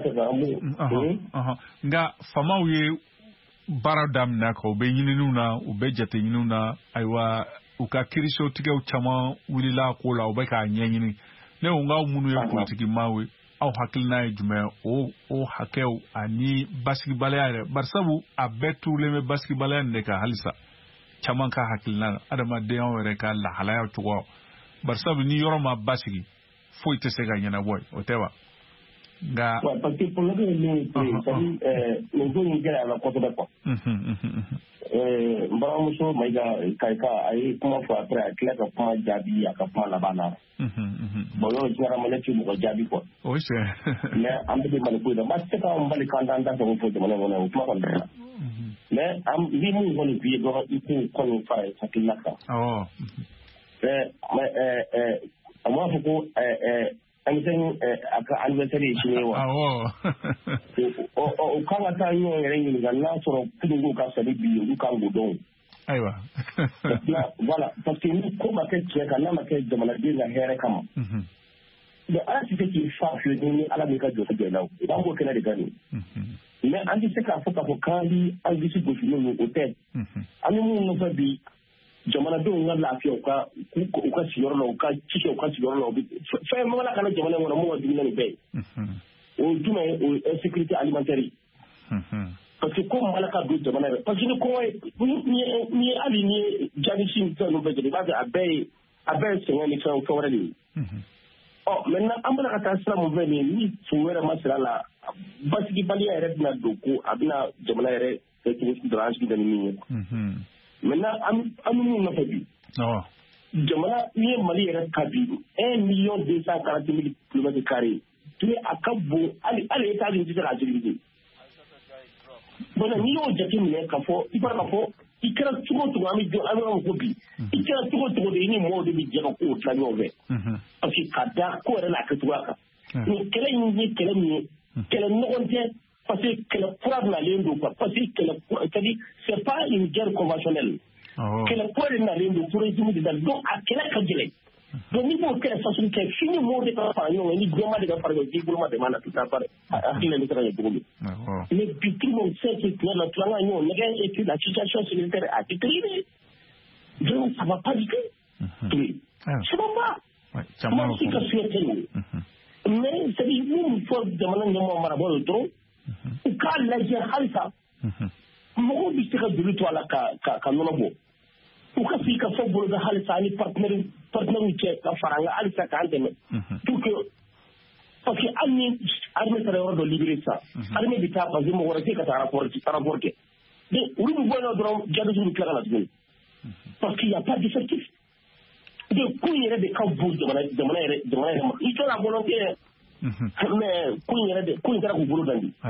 nga fama uye baradam na ko be yininu na u be jate yininu na aiwa u ka kirisho tige u chama wulila ko la u be ka nyanyini ne u nga munu ye politiki mawe aw hakilina ye jumɛn o hakɛw ani basigibaliya yɛrɛ barisabu a bɛɛ turulen bɛ basigibaliya nin de kan halisa caman ka hakilina na adamadenyaw yɛrɛ ka lahalaya cogoya barisabu ni yɔrɔ ma basigi foyi tɛ se ka ɲɛnabɔ o tɛ wa nka. parce que problème ye min ye nin ko in gɛlɛya la kosɛbɛ quoi. N balimamuso Mayiga Kayika a ye kuma fɔ après a tila ka kuma jaabi a ka kuma laban na. Bon yɔrɔ généralement ne tɛ mɔgɔ jaabi quoi. o ye tiɲɛ. mais an bɛɛ bɛ Mali ko in na maa tɛ se k'an bali k'an t'an da fɛ fɔ jamana in kɔnɔ o kuma kɔni tɛ la. mais ni mun kɔni f'i ye dɔrɔn i k'o kɔni fara hakilina kan. amma fa ko an san aka anniversary shi ne wa o kan ta yi yare yin ga na soro kudin go ka sabi biyu kan godon aiwa voilà parce que ni ko ma kai ce kan na ma kai da malabi na here kama da an ci take fa fi ni ala me ka do ta gela idan ko kana da gani mais an ji saka fuka ko kali an ji su go fi no hotel an mu no fa bi jamana do nga lafiya ka siyoro lo ka cike ka siyoro lo bi fa mo la kana jamana wona mo wadi ni be o tuma o sécurité alimentaire parce que comme malaka do jamana parce que ko ni ali ni jadi sin to no be de ba abe se ngani fa ko wala ni maintenant amana ka tasra mo be ni fuwera masala la basiki baliya ere na do ko abina jamana ere sécurité de range de ni maintenant amu na fabi jamana ni mali yɛrɛ kabi 1,240,000 km². tu ye akabo ali eta ni tira ajiri bona ni yo jati minɛ ka fɔ i fara ka fɔ i kɛra cogo ami jo ami ko bi i kɛra cogo de ni mɔgɔw de bi jɛ ka ko tila ɲɔgɔn fɛ parce que ka da ko yɛrɛ la kɛcogoya kan ni kɛlɛ in ye kɛlɛ min ye kɛlɛ ɲɔgɔn tɛ parce que kɛlɛ kura nalen don quoi parce que kɛlɛ c'est-à-dire c'est pas une guerre conventionnelle kɛlɛ kura de nalen don tourisme de dal donc a kɛlɛ ka gɛlɛn donc ni b'o kɛlɛ façon kɛ fini mɔgɔw de ka fara ɲɔgɔn ni gɔnma de ka fara ɲɔgɔn k'i boloma de ma na tout ça pare hakili la ne tɛ ka ɲɛ cogo min mais bi tout le monde sait que tu es là tu as ɲɔgɔn nɛgɛ et puis la situation sécuritaire a détérioré donc ça va pas du tout ça va pas moi aussi ka souhaité mais c'est-à-dire mun fɔ jamana ɲɛmɔgɔ marabagaw ye dɔrɔn u k'a lajɛ halisa mɔgɔw bɛ se ka joli to a la ka nɔnɔ bɔ u ka se ka fɔ bolo da halisa ani partenaire cɛ ka fara an ka halisa k'an dɛmɛ pour que parce que hali ni armée taara yɔrɔ dɔ libéré sisan armée bɛ taa parce que mɔgɔ wɛrɛ tɛ ka taa rapport kɛ donc olu bɛ bɔ yen nɔ dɔrɔn jadisiw bɛ tila ka na tuguni parce qu'il y a pas d'effectif donc ko in yɛrɛ de ka bon jamana yɛrɛ ma i tɛ la volonté mais ko in kɛra k'u bolo dan di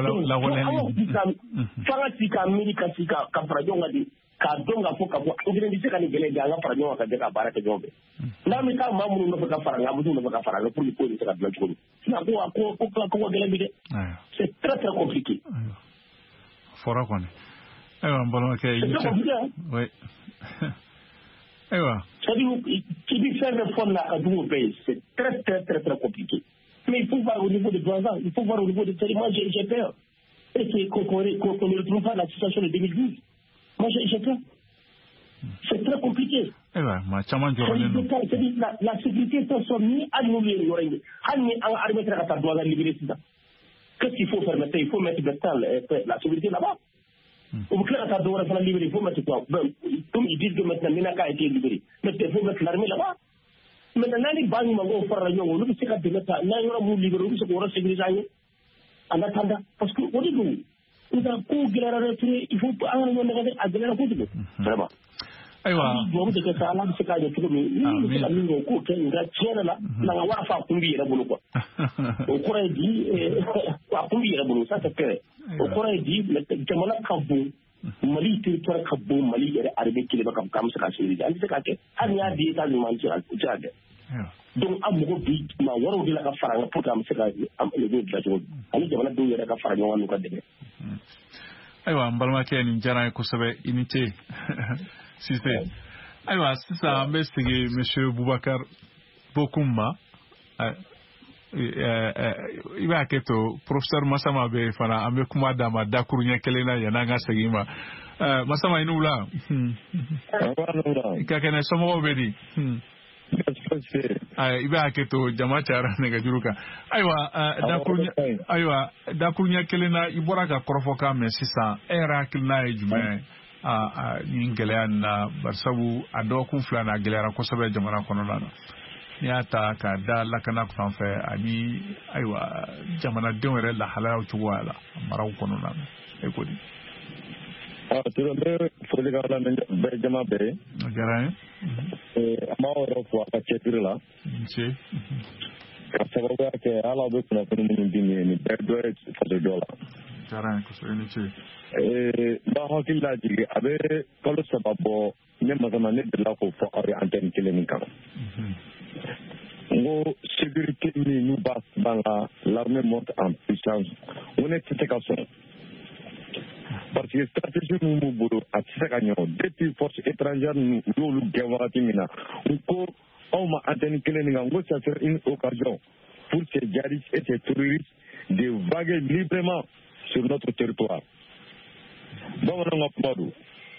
fanga si ka miiri ka si ka fara ɲɔgɔn kan de k'a dɔn k'a fɔ ka fɔ an kelen bɛ se ka nin gɛlɛya an ka fara ɲɔgɔn kan ka jɛ ka baara kɛ ɲɔgɔn fɛ n'an bɛ taa maa minnu nɔfɛ ka fara an ka musow nɔfɛ ka fara an ka pour que ko in bɛ se ka dilan cogo min sinon ko ka gɛlɛn bi dɛ c'est très très compliqué fɔra kɔni ayiwa n balimakɛ i ni ce oui ayiwa c'est-à-dire qui bi fɛn bɛɛ fɔ n'a ka jugu bɛɛ ye c'est très très très très compliqué mais il faut voir au niveau de Douaza, il faut voir au niveau de Télé. Moi, j'ai peur. Et qu'on ne retrouve pas la situation de 2012. Moi, j'ai peur. C'est très compliqué. La sécurité transforme ni à nous les oreilles. Ni à l'armée de la Douaza libérer ça. Qu'est-ce qu'il faut faire maintenant? Il faut mettre la sécurité là-bas. Au clair, à Douaza libérer, il faut mettre quoi? Comme ils disent que maintenant, Minaka a été libéré. Mais il faut mettre l'armée là-bas. Maintenant, les banques m'ont fait un yon, nous sommes des méta, n'a pas voulu libérer, nous sommes sécurisés. En attendant, parce que au début, nous avons couru à la retraite, il faut pas en regarder à la retraite. Vraiment. Aïwa. Donc, c'est que ça, là, c'est qu'il y a tout le monde. Nous sommes mis au cours, il y a tiens là, n'a pas fait combien la boule quoi. Au cours il dit, combien la boule, ça c'est clair. Au cours il dit, le Jamana Kabou. Mali territoire ka bon Mali yɛrɛ armée kelen bɛ ka se ka sécuriser an tɛ se ka kɛ hali n'i y'a di État ɲuman cɛ o tɛ se ka kɛ donc an mago bi maa wɛrɛw de la ka fara an kan pour que an bɛ se ka le dilan cogo min ani jamana dɔw yɛrɛ ka fara ɲɔgɔn kan n'u ka dɛmɛ. Ayiwa n balimakɛ nin diyara n ye kosɛbɛ i ni ce Sise. Ayiwa sisan an bɛ segin monsieur Boubacar Bokoum ma. I b'a kɛ to professeur Masama bɛ fana an bɛ kuma d'a ma dakuru ɲɛ kelen na yan'an ka segin ma Masama i ni wula i ka kɛnɛ somɔgɔw bɛ di i b'a kɛ to jama cayara nɛgɛjuru kan ayiwa dakuru ɲɛ kelen na i bɔra ka kɔrɔfɔkan mɛn sisan e yɛrɛ hakilina ye jumɛn nin gɛlɛya nin na barisabu a dɔgɔkun fila na gɛlɛyara kosɛbɛ jamana kɔnɔna na n'i y'a ta k'a da lakana fan fɛ ani ayiwa jamanadenw yɛrɛ lahalayaw cogoya la maraw kɔnɔna na e ko di. Tura n bɛ foli k'aw la bɛɛ jama bɛɛ ye. O diyara n ye. An b'aw yɛrɛ fo a ka cɛsiri la. Ka sababuya kɛ hali aw bɛ kunnafoni minnu di nin bɛɛ dɔ ye faso jɔ la. Diyara ko so ni ce. Ba hakilla jige abe kalo sababo ne mazama ne de la ko fo ari antenne kelen kan. Ngo sécurité ni nous bas dans l'armée monte en puissance. On est situation. Parce que stratégie nous boulot à Tsakagno depuis force étrangère nous le gawati mina. Ko on m'a antenne kelen kan ngo ça c'est une occasion pour ces djihadistes et ces terroristes de vaguer librement sur notre territoire. Bon, on a pas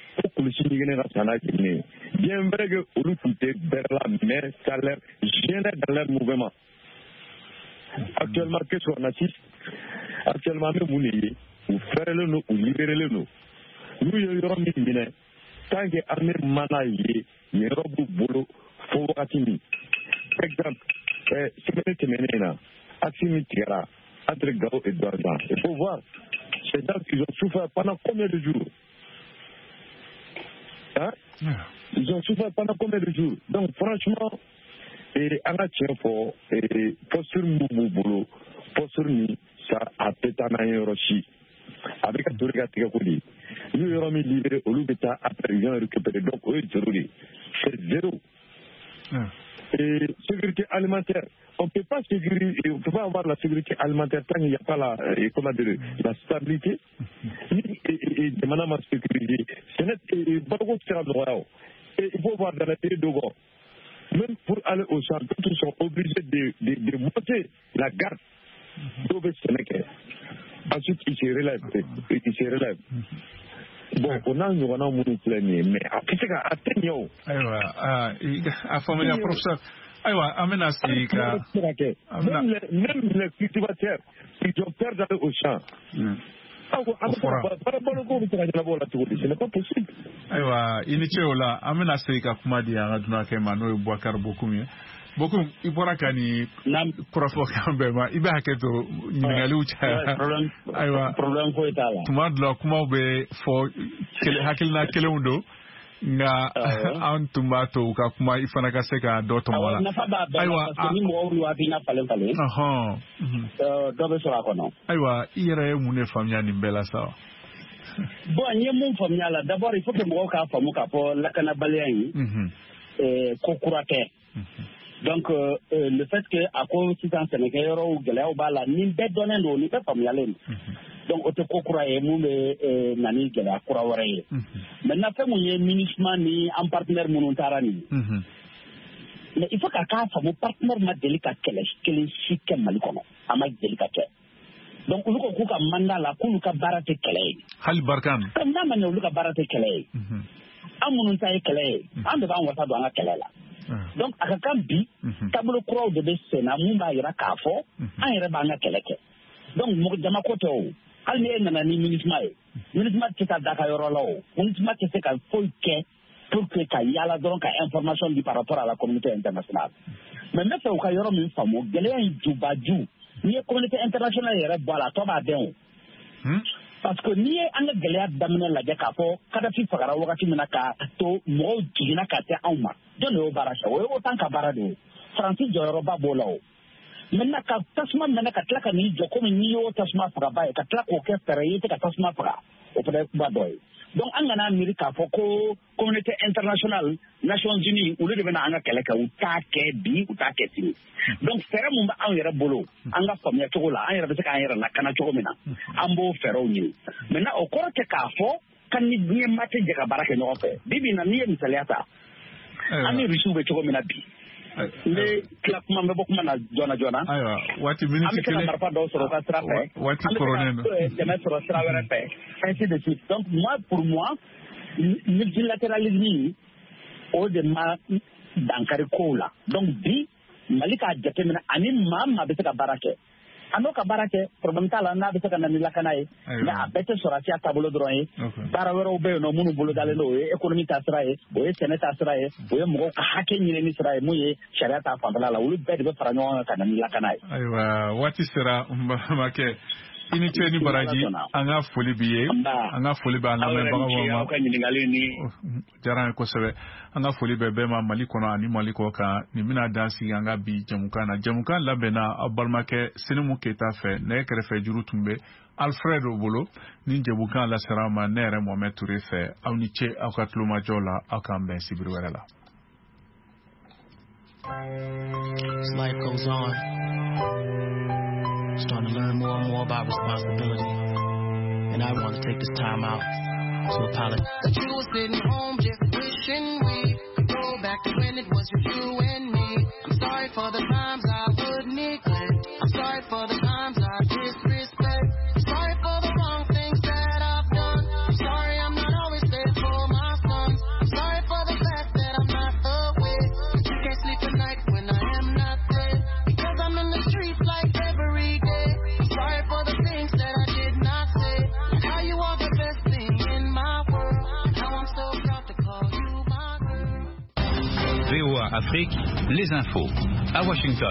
bien vrai que vous coûtez vers la mer, salaire, gêné dans leur mouvement. Actuellement, qu'est-ce qu'on assiste? Actuellement, vous ferez le nous, vous libérez le nous. Nous, il y aura mis tant que l'armée manaille, il y aura boulot, faut voir exemple, semaine là, Aximi Tira, entre Gao et Douazan. Il faut voir, ces gens qui ont souffert pendant combien de jours? Hein? Ils ont souffert pendant combien de jours? Donc, franchement, on a tient pour sur nous, boulot, pour sur nous, ça a pété à Hiroshi. Avec un tour de Tigakoli. Nous avons mis libéré au Loubeta après, ils ont récupéré. Donc, eux, c'est zéro. Et sécurité alimentaire, on ne peut pas avoir la sécurité alimentaire tant qu'il n'y a pas la stabilité et de manière sécurisée. Ce n'est pas beaucoup de faire droit. Et il faut voir dans la télé de Gaulle, même pour aller au centre, ils sont obligés de monter la garde d'Obé Sénégal. Ensuite, ils se relèvent. Bon, on a un monde plein, mais après, c'est à Tenyo. À former un professeur. Amena Sika. Même les cultivateurs, ils ont peur d'aller au champ. Ce n'est pas possible. Inicheola, Amena Sika, Kumadi, Araduna Kemano, Boakar Bokumia. Bokum, Iborakani, Profo Kambema, Ibaketo, Ningalucha. Problem for Itala. Tumadlo, Kumabe for Hakilna Keleundo. Nga antumato ka kuma ifana ka seka doto mala aywa ni mo lu abina pale dobe so akono aywa ire mune famia ni bela sawa bon nye mun famia la d'abord il faut que mo ka famu ka po la kana balian ko kurate donc le fait que à cause de ça Sénégal yoro gele o bala ni be donné no ni be famia len donc o te kokura e mu be nani gele akura wore maintenant fait mon ministre ni en partenaire monotarani mais il faut qu'à mon partenaire ma délicat qu'elle chique malikono ama délicat donc lu ko ka manda la ku ka barate kele hal barkan comme na ma lu ka barate kele amunun tay kele ande ba wata do nga kele la donc aka kan bi tablo crow de sena mu ba ira kafo an ira ba nga kele donc mo jama ko to hal ni na ni ministre qui t'a d'accord là ministre qui c'est qu'à faut que pour que qu'il y a la donc information par rapport à la communauté internationale mais mais c'est au cas yoro min famo gele en dubaju ni communauté internationale yere bala to ba den parce que ni an gele damina la jaka fo kada fi fagara wakati minaka to mo jina ka te auma don o barasha o tanka barade Francis Joro ba bolao maintenant ka tasma mena ka tlaka ni joko ni yo tasma faga ba ka tlaka o ke ferayete ka tasma faga o pede ba doy donc an gana America foko communauté internationale Nations Unies ou le devena anga keleka ou ta ke bi ou ta ke sini donc fere mun ba an yere bolo anga famia to la an yere be ka an yere la kana to mina ambo fero ni maintenant o ko te ka fo kan ni ni mate je ka baraka no fe bibi na ni misaliata ani risu be to mina bi le clap mambe beaucoup na jona aywa wati minute kele marpa do soro ka trape wati coronel de mettre sur travers paix ainsi de suite donc pour moi multilatéralisme au de ma dankari kola donc bi malika jatemina ani mamma be ka barake ano ka barake problem tala na be ka na milakanae na bete sorati tabolo droit bara wero be no munu bolo dale no economy ta srae o e seneta srae o e mo ka hake nyine ni srae mo ye sharia ta fandala la ulu be de faranyo ka na milakanae aywa wati sera make ini ce ni baraji an ga foli biye an ga foli ba lamɛ bagaw ma jaran ko sɛbɛ an ga foli bɛ ma Mali kɔnɔ ani Mali kɔ kan ni mina dansi an ga bi jamukan na jamukan labɛnna aw balimakɛ Senimu Keyita fɛ ne kɛrɛfɛ juru tun bɛ Alfred Obolo ni jamukan la sera ma ne yɛrɛ Mohamed Touré fɛ aw ni ce aw ka tulomajɔ la aw kan bɛn sibiri wɛrɛ la. As life goes on, I'm starting to learn more and more about responsibility. And I want to take this time out to apologize. But you were sitting home just wishing we could go back to when it was just you and me. I'm sorry for the times I would neglect. I'm sorry for the times I disrespect. I'm sorry for the wrong things that I've done. I'm sorry I'm not always there for my sons. I'm sorry for the fact that I'm not aware. You can't sleep at night when I am not there. Because I'm in the streets like every day. I'm sorry for the things that I did not say. How you are the best thing in my world. How I'm so proud to call you my girl. VOA Afrique, les infos à Washington.